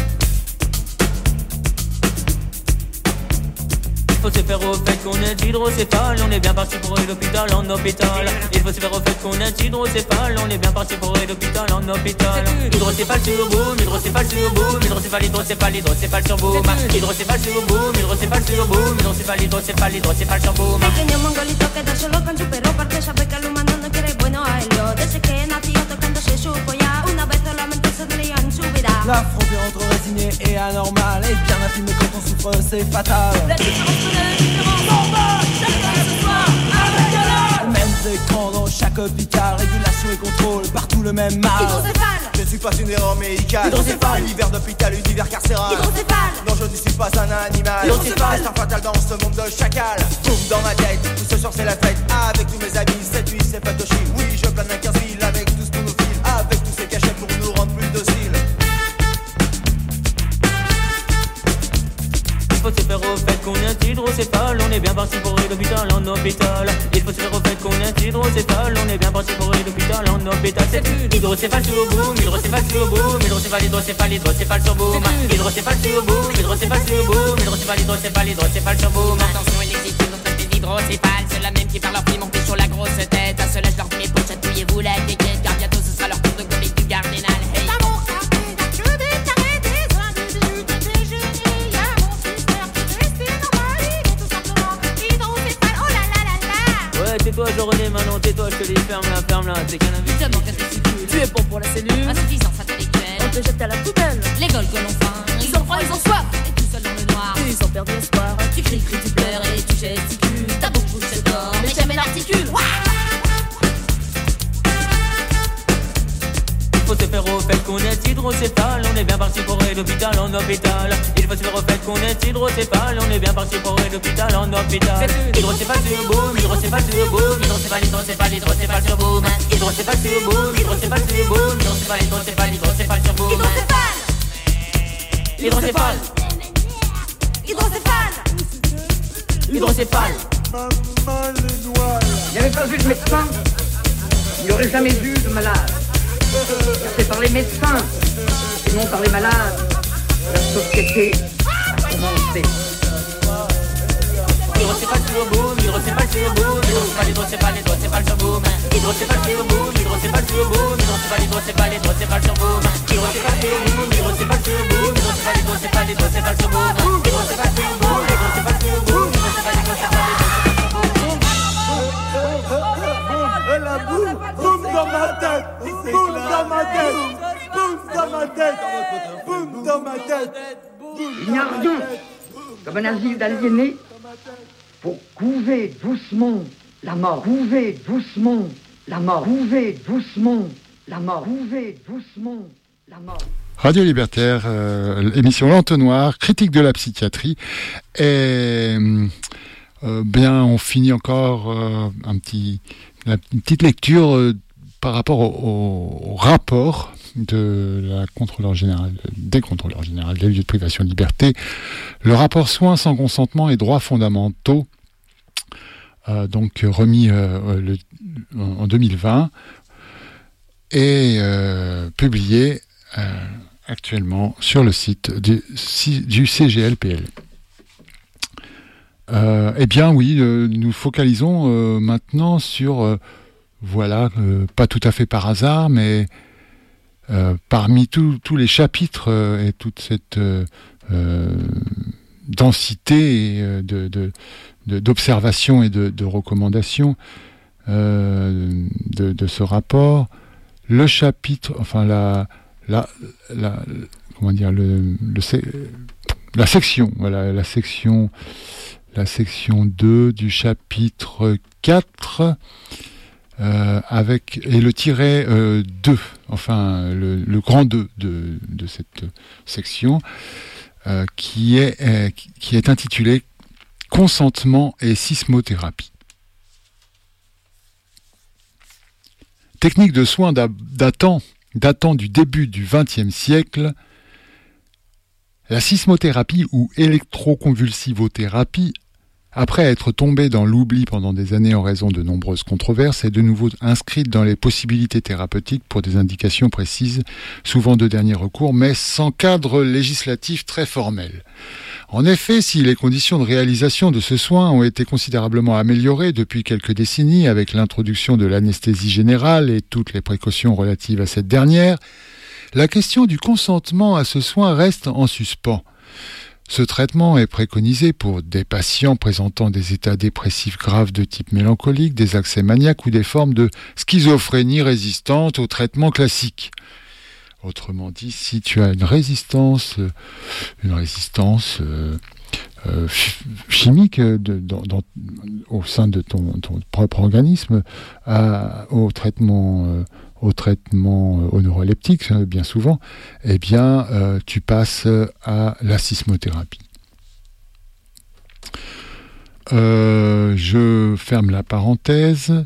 Il faut se faire au fait qu'on est hydrocéphale. On est bien parti pour aller l'hôpital en hôpital. Il faut se faire au fait qu'on est hydrocéphale. On est bien parti pour aller l'hôpital en hôpital. Hydrocéphale sur boum, hydrocéphale sur boum, hydrocéphale, hydrocéphale, hydrocéphale sur boum. Hydrocéphale sur boum, hydrocéphale sur boum, hydrocéphale, hydrocéphale, hydrocéphale sur boum.
Pequeño mongolito queda solo con su perro porque sabe que el humano no quiere bueno a ello. Desde que nació tocándose su polla, una vez solamente saldría en su vida.
La frontière entre résigné et anormal est bien intimée quand on souffre, c'est fatal.
La différence de la différence, on va chacun ce soir avec alors.
Mêmes écrans dans chaque hôpital, régulation et contrôle, partout le même mal.
Hydrocéphale,
Je ne suis pas une erreur médicale.
Hydrocéphale.
Univers d'hôpital, univers carcéral.
hydrocéphale,
Non, je ne suis pas un animal.
Hydrocéphale.
C'est un fatal dans ce monde de chacal. Boum dans ma tête, tout ce soir c'est la fête. Avec tous mes amis, cette nuit c'est Fatoshi. Oui, je plane à 15 villes avec tout ce qu'on nous file. Avec tous ces cachets pour nous rendre plus dociles.
Il faut se faire au fait qu'on est hydrocéphale. On est bien parti pour aller l'hôpital en hôpital. Il faut se faire au fait qu'on est hydrocéphale. On est bien parti pour aller l'hôpital en hôpital. C'est hydrocéphale sur boum, hydrocéphale sur boum, hydrocéphale, hydrocéphale, hydrocéphale sur boum. Hydrocéphale sur boum, hydrocéphale sur boum, hydrocéphale, hydrocéphale, hydrocéphale sur boum.
Attention, il existe une autre espèce d'hydrocéphale. Ceux-là même qui par leur prime ont pris sur la grosse tête. À cela je leur dis mes potes, chatouillez-vous la quéquette. Car bientôt ce sera leur tour de comique du cardinal. Hey.
Ouais, tais-toi, je renais maintenant, tais-toi, je te dis, ferme-la, c'est cannabis.
Te manque un testicule.
tu es bon pour la cellule.
Insuffisance intellectuelle.
On te jette à la poubelle.
Les goals que l'on faim.
Ils ont froid, ils ont soif.
Et tout seul dans le noir.
Ils ont perdu espoir.
Tu cries, tu pleures et tu gesticules. Ta bouche se tord, mais jamais l'articule.
Il faut se faire au fait qu'on est hydrocéphale. On est bien parti pour aller d'hôpital en hôpital. Il faut se faire au fait qu'on est hydrocéphale, on est bien parti pour aller d'hôpital en hôpital. Hydrocéphale sur boum, hydrocéphale sur boum, hydrocéphale, hydrocéphale, hydrocéphale sur boum. Hydrocéphale sur boum, hydrocéphale sur boum, hydrocéphale, hydrocéphale, hydrocéphale sur boum. Hydrocéphale. Hydrocéphale. Hydrocéphale.
Il n'avait pas vu de médecin, il n'aurait jamais vu de malade. C'est par les médecins et non par les malades que la société a commencé.
Hydrocéphale sur boum, hydrocéphale sur boum, hydrocéphale, hydrocéphale, hydrocéphale sur boum. Hydrocéphale sur boum, hydrocéphale sur boum, hydrocéphale, hydrocéphale, hydrocéphale sur boum. Hydrocéphale sur boum, hydrocéphale sur boum, hydrocéphale, hydrocéphale, hydrocéphale sur boum. Hydrocéphale sur boum, hydrocéphale sur boum, hydrocéphale, hydrocéphale,
la boum, boum dans ma tête, boum dans ma tête, boum dans ma tête, boum dans ma tête.
Il n'y a rien comme un asile d'aliénés pour couver doucement la mort, couver doucement la mort, couver doucement la mort, couver doucement la mort.
Radio Libertaire, émission L'Entonnoir, critique de la psychiatrie. Et bien, on finit encore une petite lecture par rapport au rapport de la contrôleur générale, des contrôleurs généraux des lieux de privation de liberté, le rapport soins sans consentement et droits fondamentaux, donc remis en 2020 et publié actuellement sur le site du CGLPL. Eh bien oui, nous focalisons maintenant sur, pas tout à fait par hasard, mais parmi tous les chapitres et toute cette densité d'observations et de recommandations de ce rapport, le chapitre, la section, la section 2 du chapitre 4, et le tiret 2, le grand 2 de cette section, qui est intitulé « Consentement et sismothérapie ». Technique de soins datant du début du XXe siècle, la sismothérapie ou électroconvulsivothérapie, après être tombée dans l'oubli pendant des années en raison de nombreuses controverses, est de nouveau inscrite dans les possibilités thérapeutiques pour des indications précises, souvent de dernier recours, mais sans cadre législatif très formel. En effet, si les conditions de réalisation de ce soin ont été considérablement améliorées depuis quelques décennies avec l'introduction de l'anesthésie générale et toutes les précautions relatives à cette dernière, la question du consentement à ce soin reste en suspens. Ce traitement est préconisé pour des patients présentant des états dépressifs graves de type mélancolique, des accès maniaques ou des formes de schizophrénie résistantes au traitement classique. Autrement dit, si tu as une résistance chimique au sein de ton propre organisme au traitement neuroleptique, bien souvent, eh bien, tu passes à la sismothérapie. Je ferme la parenthèse.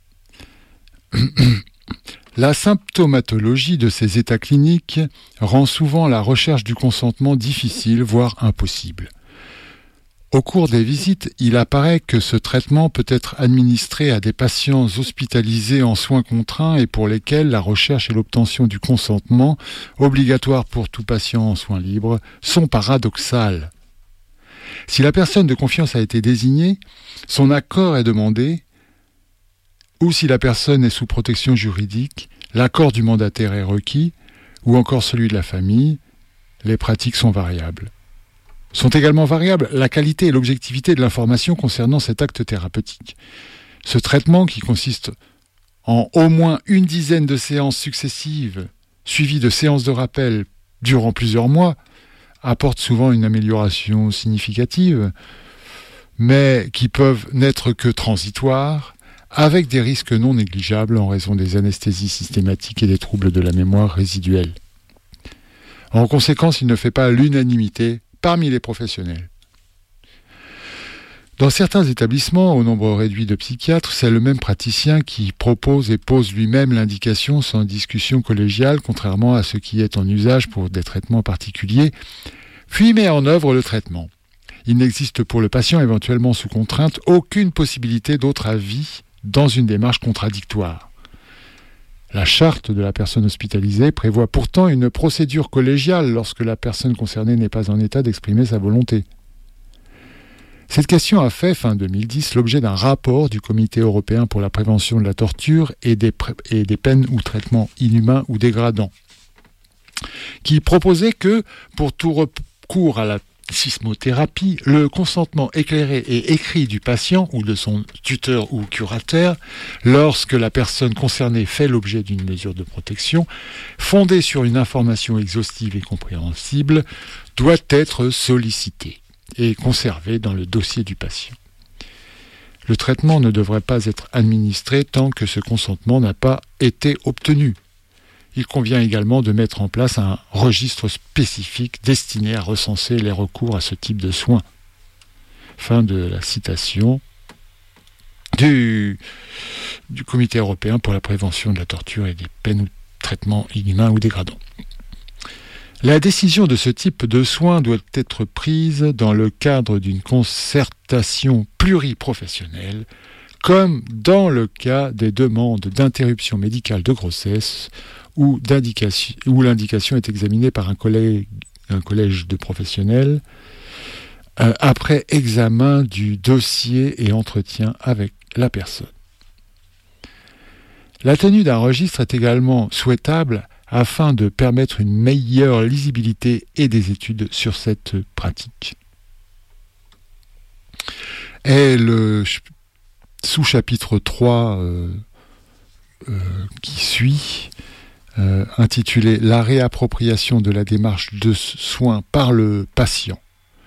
La symptomatologie de ces états cliniques rend souvent la recherche du consentement difficile, voire impossible. Au cours des visites, il apparaît que ce traitement peut être administré à des patients hospitalisés en soins contraints et pour lesquels la recherche et l'obtention du consentement, obligatoire pour tout patient en soins libres, sont paradoxales. Si la personne de confiance a été désignée, son accord est demandé, ou si la personne est sous protection juridique, l'accord du mandataire est requis, ou encore celui de la famille, les pratiques sont variables. Sont également variables la qualité et l'objectivité de l'information concernant cet acte thérapeutique. Ce traitement, qui consiste en au moins une dizaine de séances successives, suivies de séances de rappel durant plusieurs mois, apporte souvent une amélioration significative, mais qui peuvent n'être que transitoires, avec des risques non négligeables en raison des anesthésies systématiques et des troubles de la mémoire résiduelle. En conséquence, il ne fait pas l'unanimité parmi les professionnels. Dans certains établissements, au nombre réduit de psychiatres, c'est le même praticien qui propose et pose lui-même l'indication sans discussion collégiale, contrairement à ce qui est en usage pour des traitements particuliers, puis met en œuvre le traitement. Il n'existe pour le patient éventuellement sous contrainte aucune possibilité d'autre avis dans une démarche contradictoire. La charte de la personne hospitalisée prévoit pourtant une procédure collégiale lorsque la personne concernée n'est pas en état d'exprimer sa volonté. Cette question a fait, fin 2010, l'objet d'un rapport du Comité européen pour la prévention de la torture et des peines ou traitements inhumains ou dégradants, qui proposait que, pour tout recours à la sismothérapie, le consentement éclairé et écrit du patient ou de son tuteur ou curateur, lorsque la personne concernée fait l'objet d'une mesure de protection, fondée sur une information exhaustive et compréhensible, doit être sollicité et conservé dans le dossier du patient. Le traitement ne devrait pas être administré tant que ce consentement n'a pas été obtenu. Il convient également de mettre en place un registre spécifique destiné à recenser les recours à ce type de soins. Fin de la citation du Comité européen pour la prévention de la torture et des peines ou traitements inhumains ou dégradants. La décision de ce type de soins doit être prise dans le cadre d'une concertation pluriprofessionnelle, comme dans le cas des demandes d'interruption médicale de grossesse où l'indication est examinée par un collège de professionnels après examen du dossier et entretien avec la personne. La tenue d'un registre est également souhaitable afin de permettre une meilleure lisibilité et des études sur cette pratique. Et le sous-chapitre 3 qui suit, intitulé « La réappropriation de la démarche de soins par le patient ».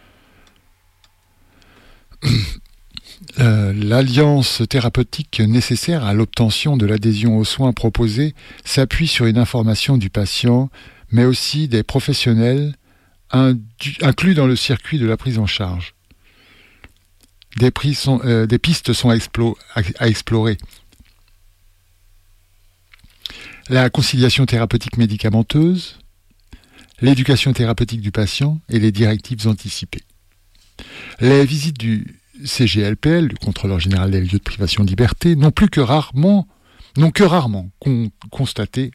L'alliance thérapeutique nécessaire à l'obtention de l'adhésion aux soins proposés s'appuie sur une information du patient, mais aussi des professionnels inclus dans le circuit de la prise en charge. Des pistes sont à explorer. La conciliation thérapeutique médicamenteuse, l'éducation thérapeutique du patient et les directives anticipées. Les visites du CGLPL, du contrôleur général des lieux de privation de liberté, n'ont que rarement constaté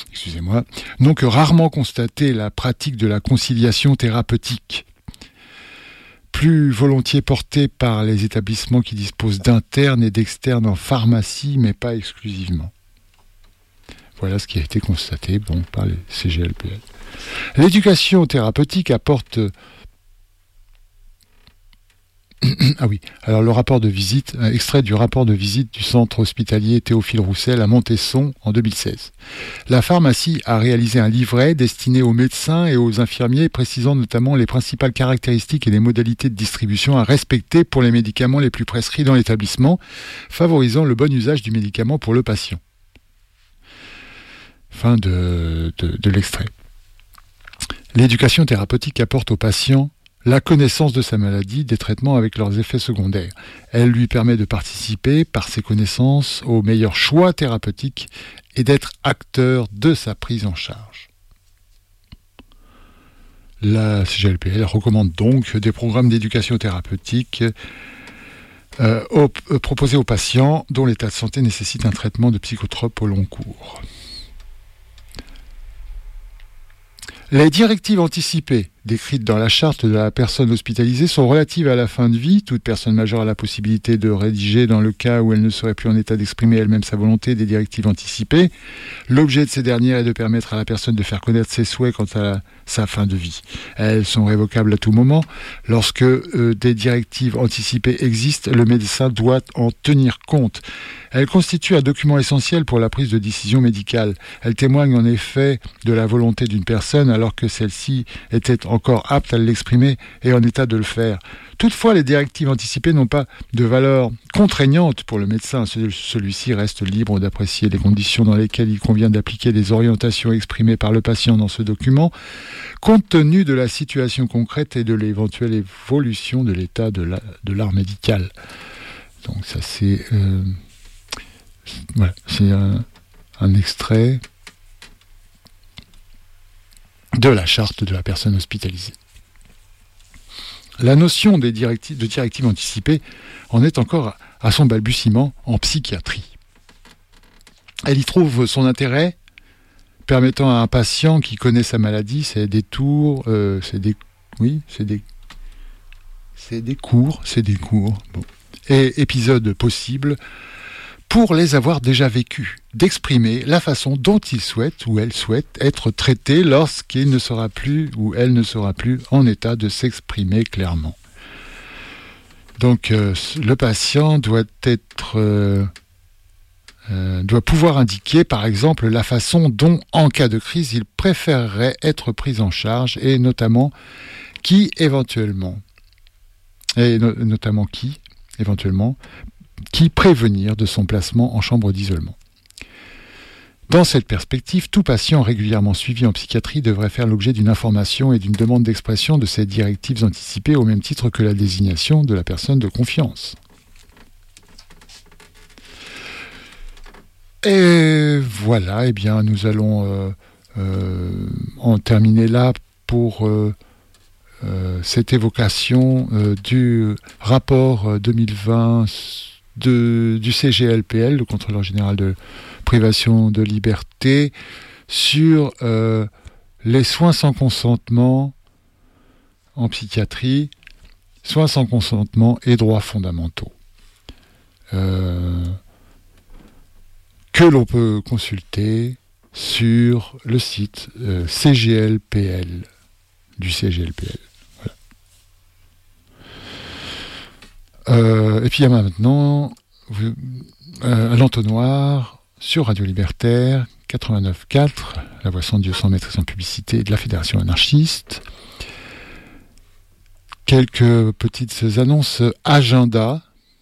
la pratique de la conciliation thérapeutique, plus volontiers portée par les établissements qui disposent d'internes et d'externes en pharmacie, mais pas exclusivement. Voilà ce qui a été constaté par les CGLPL. L'éducation thérapeutique apporte... Ah oui, alors le rapport de visite, extrait du rapport de visite du centre hospitalier Théophile Roussel à Montesson en 2016. La pharmacie a réalisé un livret destiné aux médecins et aux infirmiers précisant notamment les principales caractéristiques et les modalités de distribution à respecter pour les médicaments les plus prescrits dans l'établissement, favorisant le bon usage du médicament pour le patient. Fin de l'extrait. L'éducation thérapeutique apporte au patient la connaissance de sa maladie, des traitements avec leurs effets secondaires. Elle lui permet de participer, par ses connaissances, aux meilleurs choix thérapeutiques et d'être acteur de sa prise en charge. La CGLPL recommande donc des programmes d'éducation thérapeutique proposés aux patients dont l'état de santé nécessite un traitement de psychotropes au long cours. Les directives anticipées décrites dans la charte de la personne hospitalisée sont relatives à la fin de vie. Toute personne majeure a la possibilité de rédiger, dans le cas où elle ne serait plus en état d'exprimer elle-même sa volonté, des directives anticipées. L'objet de ces dernières est de permettre à la personne de faire connaître ses souhaits quant à sa fin de vie. Elles sont révocables à tout moment. Lorsque des directives anticipées existent, le médecin doit en tenir compte. Elles constituent un document essentiel pour la prise de décision médicale. Elles témoignent en effet de la volonté d'une personne alors que celle-ci était encore apte à l'exprimer et en état de le faire. Toutefois, les directives anticipées n'ont pas de valeur contraignante pour le médecin. Celui-ci reste libre d'apprécier les conditions dans lesquelles il convient d'appliquer les orientations exprimées par le patient dans ce document, compte tenu de la situation concrète et de l'éventuelle évolution de l'état de l'art médical. Donc ça c'est voilà, c'est un extrait de la charte de la personne hospitalisée. La notion de directive anticipée en est encore à son balbutiement en psychiatrie. Elle y trouve son intérêt, permettant à un patient qui connaît sa maladie, c'est des cours, bon, et épisodes possibles, pour les avoir déjà vécus, d'exprimer la façon dont il souhaite ou elle souhaite être traité lorsqu'il ne sera plus ou elle ne sera plus en état de s'exprimer clairement. Donc le patient doit pouvoir indiquer par exemple la façon dont en cas de crise il préférerait être pris en charge et notamment qui éventuellement prévenir de son placement en chambre d'isolement. Dans cette perspective, tout patient régulièrement suivi en psychiatrie devrait faire l'objet d'une information et d'une demande d'expression de ces directives anticipées au même titre que la désignation de la personne de confiance. Et voilà, eh bien, nous allons en terminer là pour cette évocation du rapport 2020 du CGLPL, le contrôleur général de privation de liberté, sur les soins sans consentement en psychiatrie, soins sans consentement et droits fondamentaux, que l'on peut consulter sur le site CGLPL, du CGLPL. Et puis il y a maintenant à l'entonnoir sur Radio Libertaire 89.4, la voix sans Dieu, sans maître et sans publicité de la Fédération anarchiste. Quelques petites annonces agenda.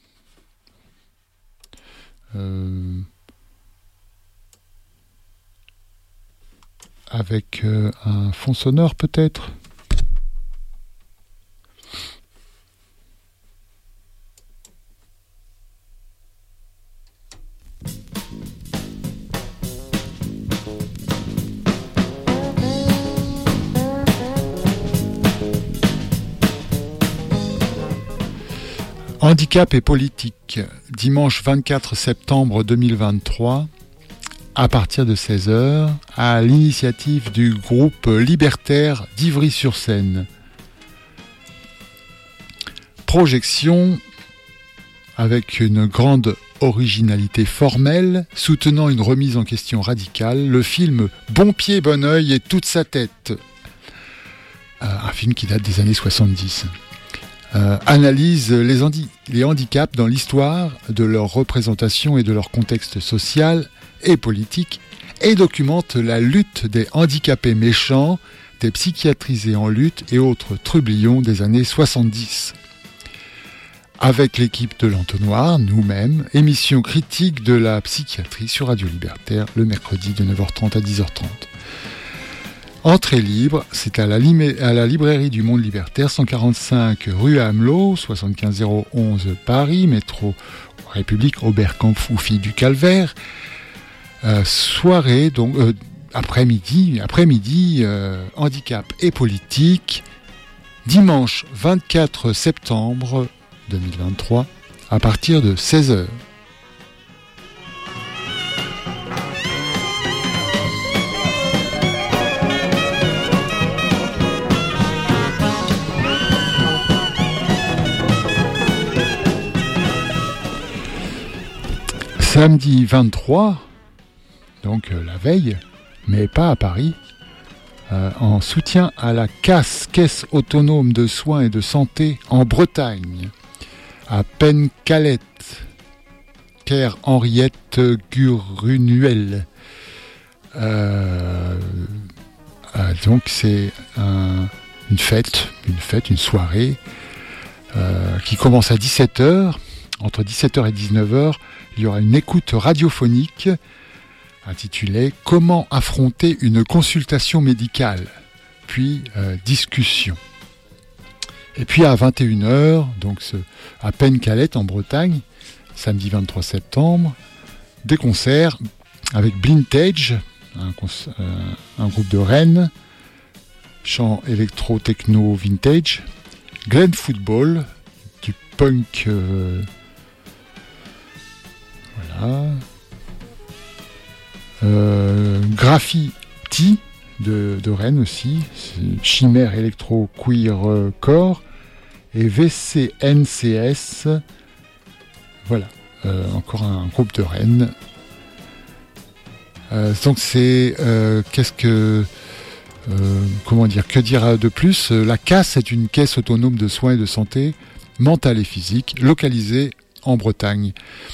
Avec un fond sonore peut-être. Handicap et politique, dimanche 24 septembre 2023, à partir de 16h, à l'initiative du groupe libertaire d'Ivry-sur-Seine. Projection avec une grande originalité formelle, soutenant une remise en question radicale, le film Bon pied, bon oeil et toute sa tête. Un film qui date des années 70. Analyse les handicaps dans l'histoire, de leur représentation et de leur contexte social et politique, et documente la lutte des handicapés méchants, des psychiatrisés en lutte et autres trublions des années 70. Avec l'équipe de l'entonnoir, nous-mêmes, émission critique de la psychiatrie sur Radio Libertaire le mercredi de 9h30 à 10h30. Entrée libre, c'est à la librairie du Monde Libertaire, 145 rue Amelot, 75011 Paris, métro République, Oberkampf ou Filles du Calvaire. Soirée, donc après-midi, handicap et politique, dimanche 24 septembre 2023, à partir de 16h. Samedi 23, donc la veille, mais pas à Paris, en soutien à la Caisse autonome de soins et de santé en Bretagne, à Pencalette, Caire Henriette Gurunuel. Donc c'est une soirée qui commence à 17h. Entre 17h et 19h, il y aura une écoute radiophonique intitulée « Comment affronter une consultation médicale ?» puis discussion. Et puis à 21h, donc à Pencalet en Bretagne, samedi 23 septembre, des concerts avec Blintage, un groupe de Rennes, chant électro-techno vintage, Glen Football, du punk, Graffiti de Rennes aussi, Chimère électro queer core, et VCNCS, voilà, encore un groupe de Rennes. Donc c'est que dire de plus? La CAS est une caisse autonome de soins et de santé mentale et physique localisée en Bretagne.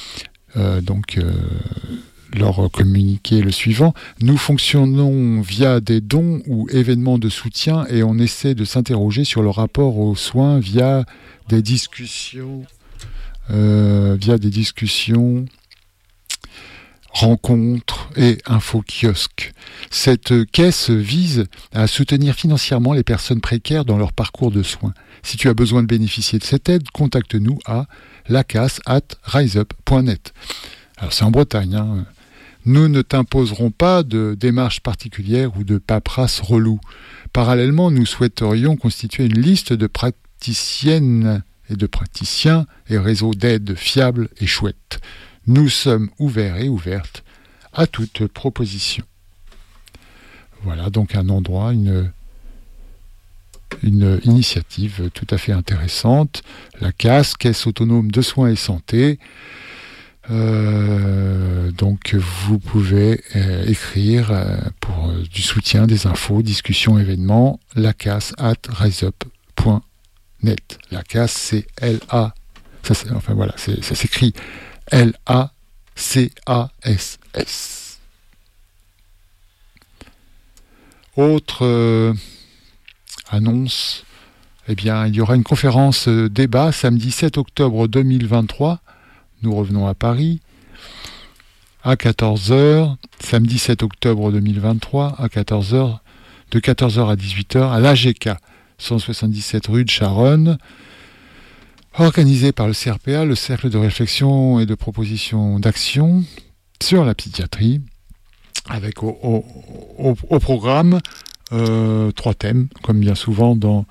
Leur communiqué est le suivant: nous fonctionnons via des dons ou événements de soutien et on essaie de s'interroger sur le rapport aux soins via des discussions, rencontres et info-kiosques. Cette caisse vise à soutenir financièrement les personnes précaires dans leur parcours de soins. Si tu as besoin de bénéficier de cette aide, contacte-nous à lacas@riseup.net. Alors c'est en Bretagne, hein. Nous ne t'imposerons pas de démarches particulières ou de paperasse relou. Parallèlement, nous souhaiterions constituer une liste de praticiennes et de praticiens et réseaux d'aide fiables et chouettes. Nous sommes ouverts et ouvertes à toute proposition. Voilà donc un endroit, une initiative tout à fait intéressante. La CAS, Caisse autonome de soins et santé. Donc vous pouvez écrire pour du soutien, des infos, discussions, événements, lacas@riseup.net. Lacas, c'est L-A, ça s'écrit L-A-C-A-S-S. Autre annonce, il y aura une conférence débat samedi 7 octobre 2023. Nous revenons à Paris, à 14h, samedi 7 octobre 2023, à 14h, de 14h à 18h, à l'AGK, 177 rue de Charonne, organisé par le CRPA, le Cercle de réflexion et de proposition d'action sur la psychiatrie, avec au programme 3 thèmes, comme bien souvent dans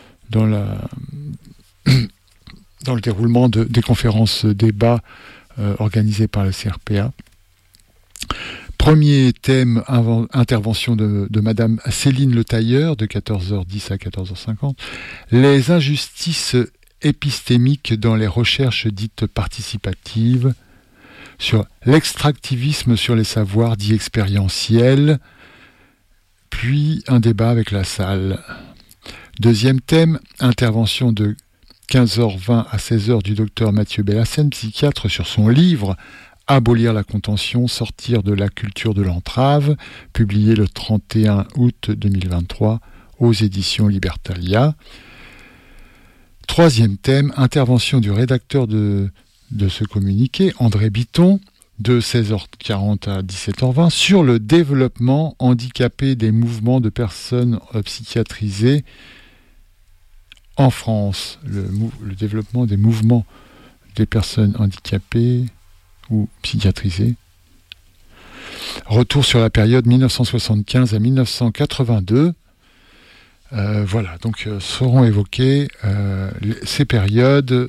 le déroulement des conférences débats organisées par le CRPA. Premier thème, intervention de Madame Céline Le Tailleur, de 14h10 à 14h50. Les injustices épistémiques dans les recherches dites participatives, sur l'extractivisme sur les savoirs dits expérientiels, puis un débat avec la salle. Deuxième thème, intervention de 15h20 à 16h du docteur Mathieu Bellassène, psychiatre, sur son livre « Abolir la contention, sortir de la culture de l'entrave », publié le 31 août 2023 aux éditions Libertalia. Troisième thème, intervention du rédacteur de ce communiqué, André Bitton, de 16h40 à 17h20, sur le développement handicapé des mouvements de personnes psychiatrisées en France, le développement des mouvements des personnes handicapées ou psychiatrisées. Retour sur la période 1975 à 1982. Voilà, donc seront évoquées ces périodes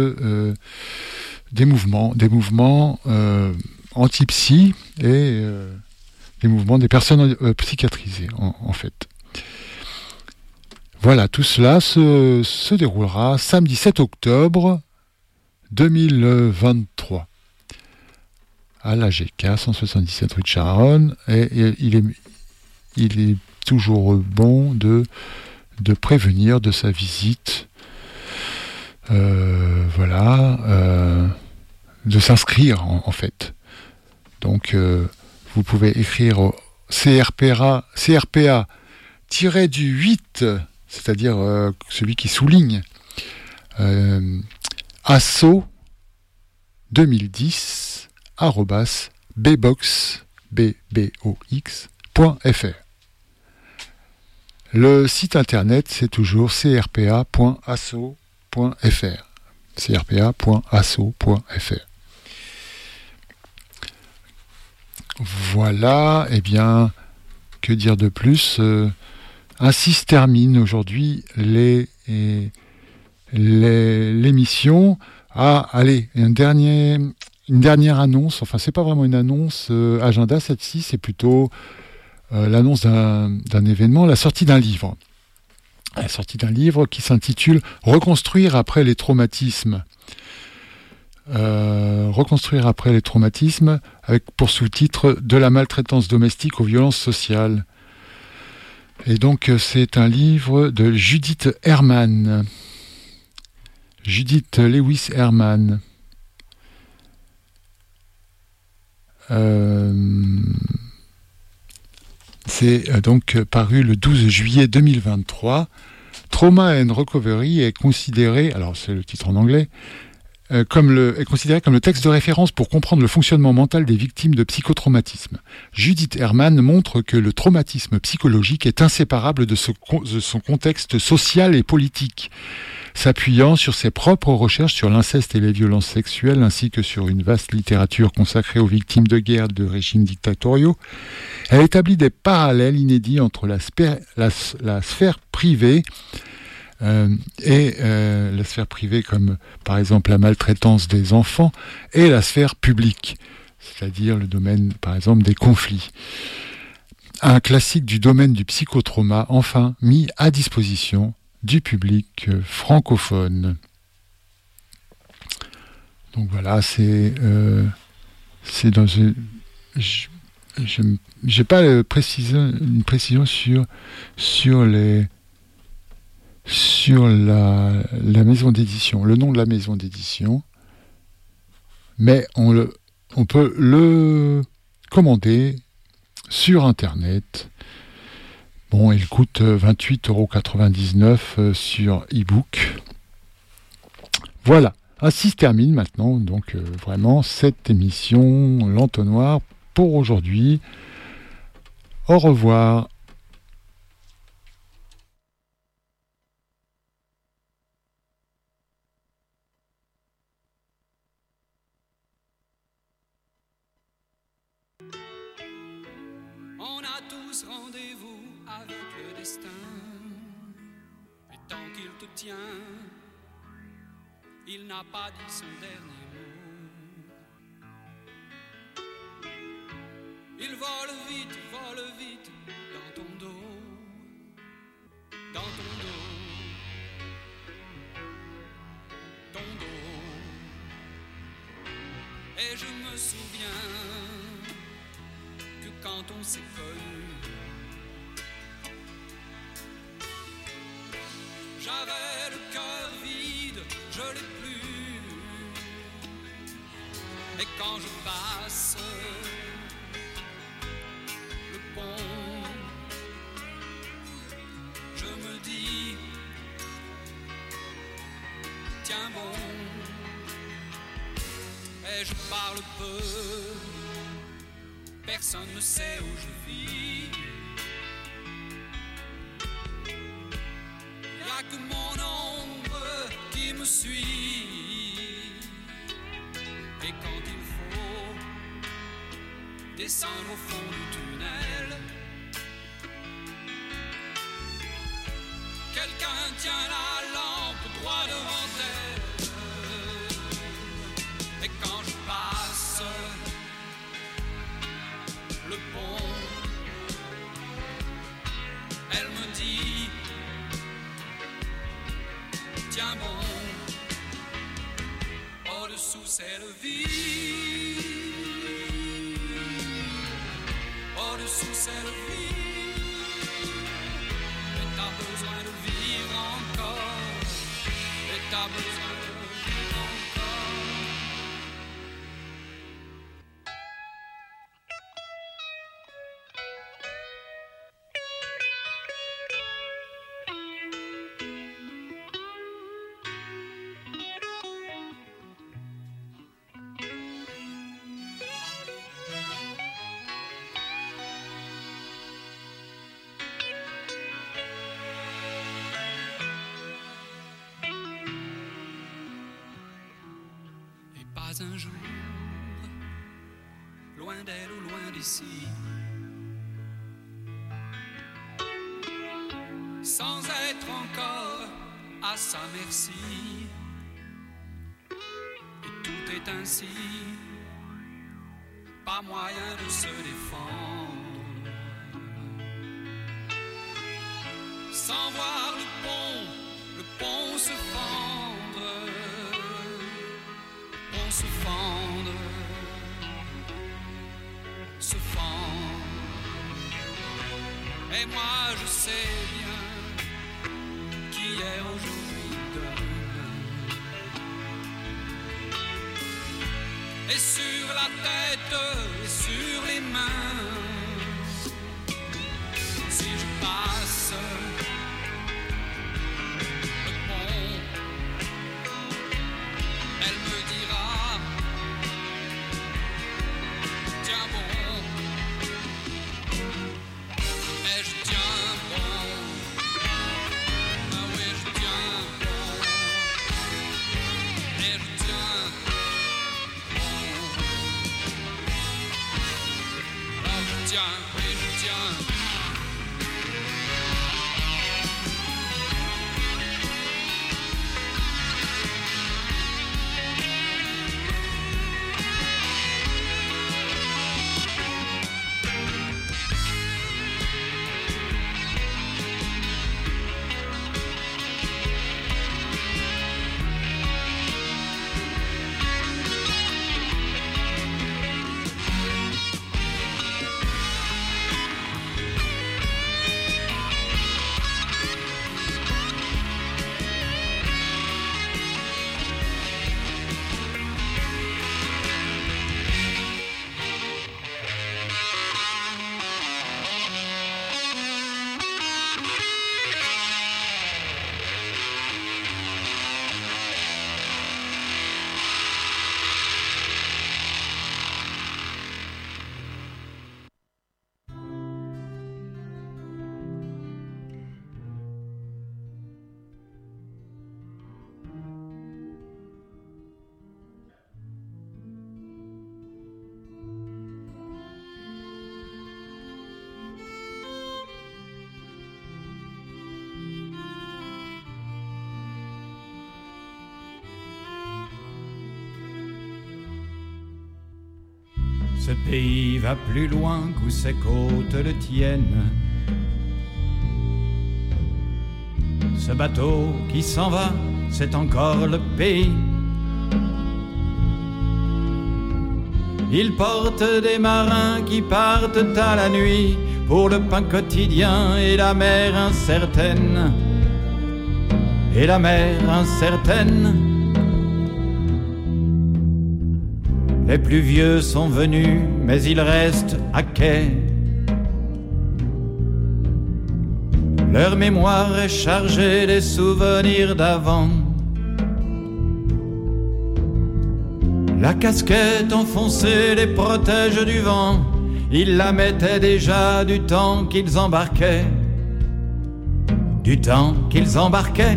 des mouvements anti-psy et des mouvements des personnes psychiatrisées, en fait. Voilà, tout cela se déroulera samedi 7 octobre 2023 à l'AGK, 177 rue de Charonne. Et il est toujours bon de prévenir de sa visite, de s'inscrire en fait. Donc vous pouvez écrire au CRPA-du 8 c'est-à-dire celui qui souligne. Asso 2010 @bbox.fr. Le site internet, c'est toujours crpa.asso.fr. crpa.asso.fr. Voilà, eh bien, que dire de plus ainsi se termine aujourd'hui l'émission. Allez, une dernière annonce, enfin c'est pas vraiment une annonce, Agenda 7.6, c'est plutôt l'annonce d'un événement, la sortie d'un livre. La sortie d'un livre qui s'intitule « Reconstruire après les traumatismes ». Reconstruire après les traumatismes, avec pour sous-titre « De la maltraitance domestique aux violences sociales ». Et donc c'est un livre de Judith Herman. Judith Lewis Herman. C'est donc paru le 12 juillet 2023. Trauma and Recovery est considéré, alors c'est le titre en anglais, est considéré comme le texte de référence pour comprendre le fonctionnement mental des victimes de psychotraumatisme. Judith Herman montre que le traumatisme psychologique est inséparable de son contexte social et politique. S'appuyant sur ses propres recherches sur l'inceste et les violences sexuelles, ainsi que sur une vaste littérature consacrée aux victimes de guerre de régimes dictatoriaux, elle établit des parallèles inédits entre la sphère privée et la sphère privée comme par exemple la maltraitance des enfants et la sphère publique, c'est-à-dire le domaine par exemple des conflits. Un classique du domaine du psychotrauma, enfin mis à disposition du public francophone. Donc voilà, c'est dans j'ai pas une précision sur la maison d'édition, le nom de la maison d'édition, mais on peut le commander sur internet. Bon, il coûte 28,99 € sur e-book. Voilà, ainsi se termine maintenant donc vraiment cette émission L'Entonnoir pour aujourd'hui. Au revoir.
On a tous rendez-vous avec le destin, et tant qu'il te tient, il n'a pas dit son dernier mot. Il vole vite dans ton dos, ton dos. Et je me souviens que quand on s'est connu, j'avais le cœur vide, je l'ai plus. Et quand je passe le pont, je me dis, tiens bon. Et je parle peu, personne ne sait où je vis. Y'a que mon ombre qui me suit. Et quand il faut descendre au fond du tunnel, quelqu'un tient la lampe droit devant elle. Et quand je passe le pont, elle me dit, tiens bon, au-dessous c'est le vide, au-dessous c'est le vide, et t'as besoin de vivre encore, et t'as besoin de vivre encore. un jour, loin d'elle ou loin d'ici, sans être encore à sa merci, et tout est ainsi, pas moyen de se défendre, sans voir le pont se fendre, se fendre, se fendre. Et moi je sais bien qu'hier, aujourd'hui, demain, et sur la tête et sur les mains, si je passe le pont, elle me dira: tiens bon, et je tiens bon, ah oui je tiens bon, et je tiens bon, alors je tiens, oui je tiens.
Ce pays va plus loin qu'où ses côtes le tiennent. Ce bateau qui s'en va, c'est encore le pays. Il porte des marins qui partent à la nuit pour le pain quotidien et la mer incertaine. Et la mer incertaine. Les plus vieux sont venus, mais ils restent à quai. Leur mémoire est chargée des souvenirs d'avant. La casquette enfoncée les protège du vent. Ils la mettaient déjà du temps qu'ils embarquaient. Du temps qu'ils embarquaient.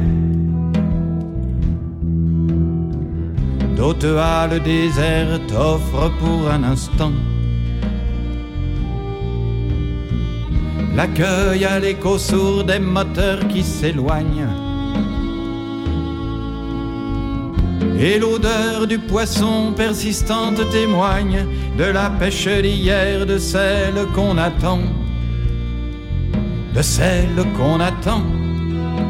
D'autres halles désertes offrent pour un instant l'accueil à l'écho sourd des moteurs qui s'éloignent. Et l'odeur du poisson persistante témoigne de la pêche d'hier, de celle qu'on attend, de celle qu'on attend.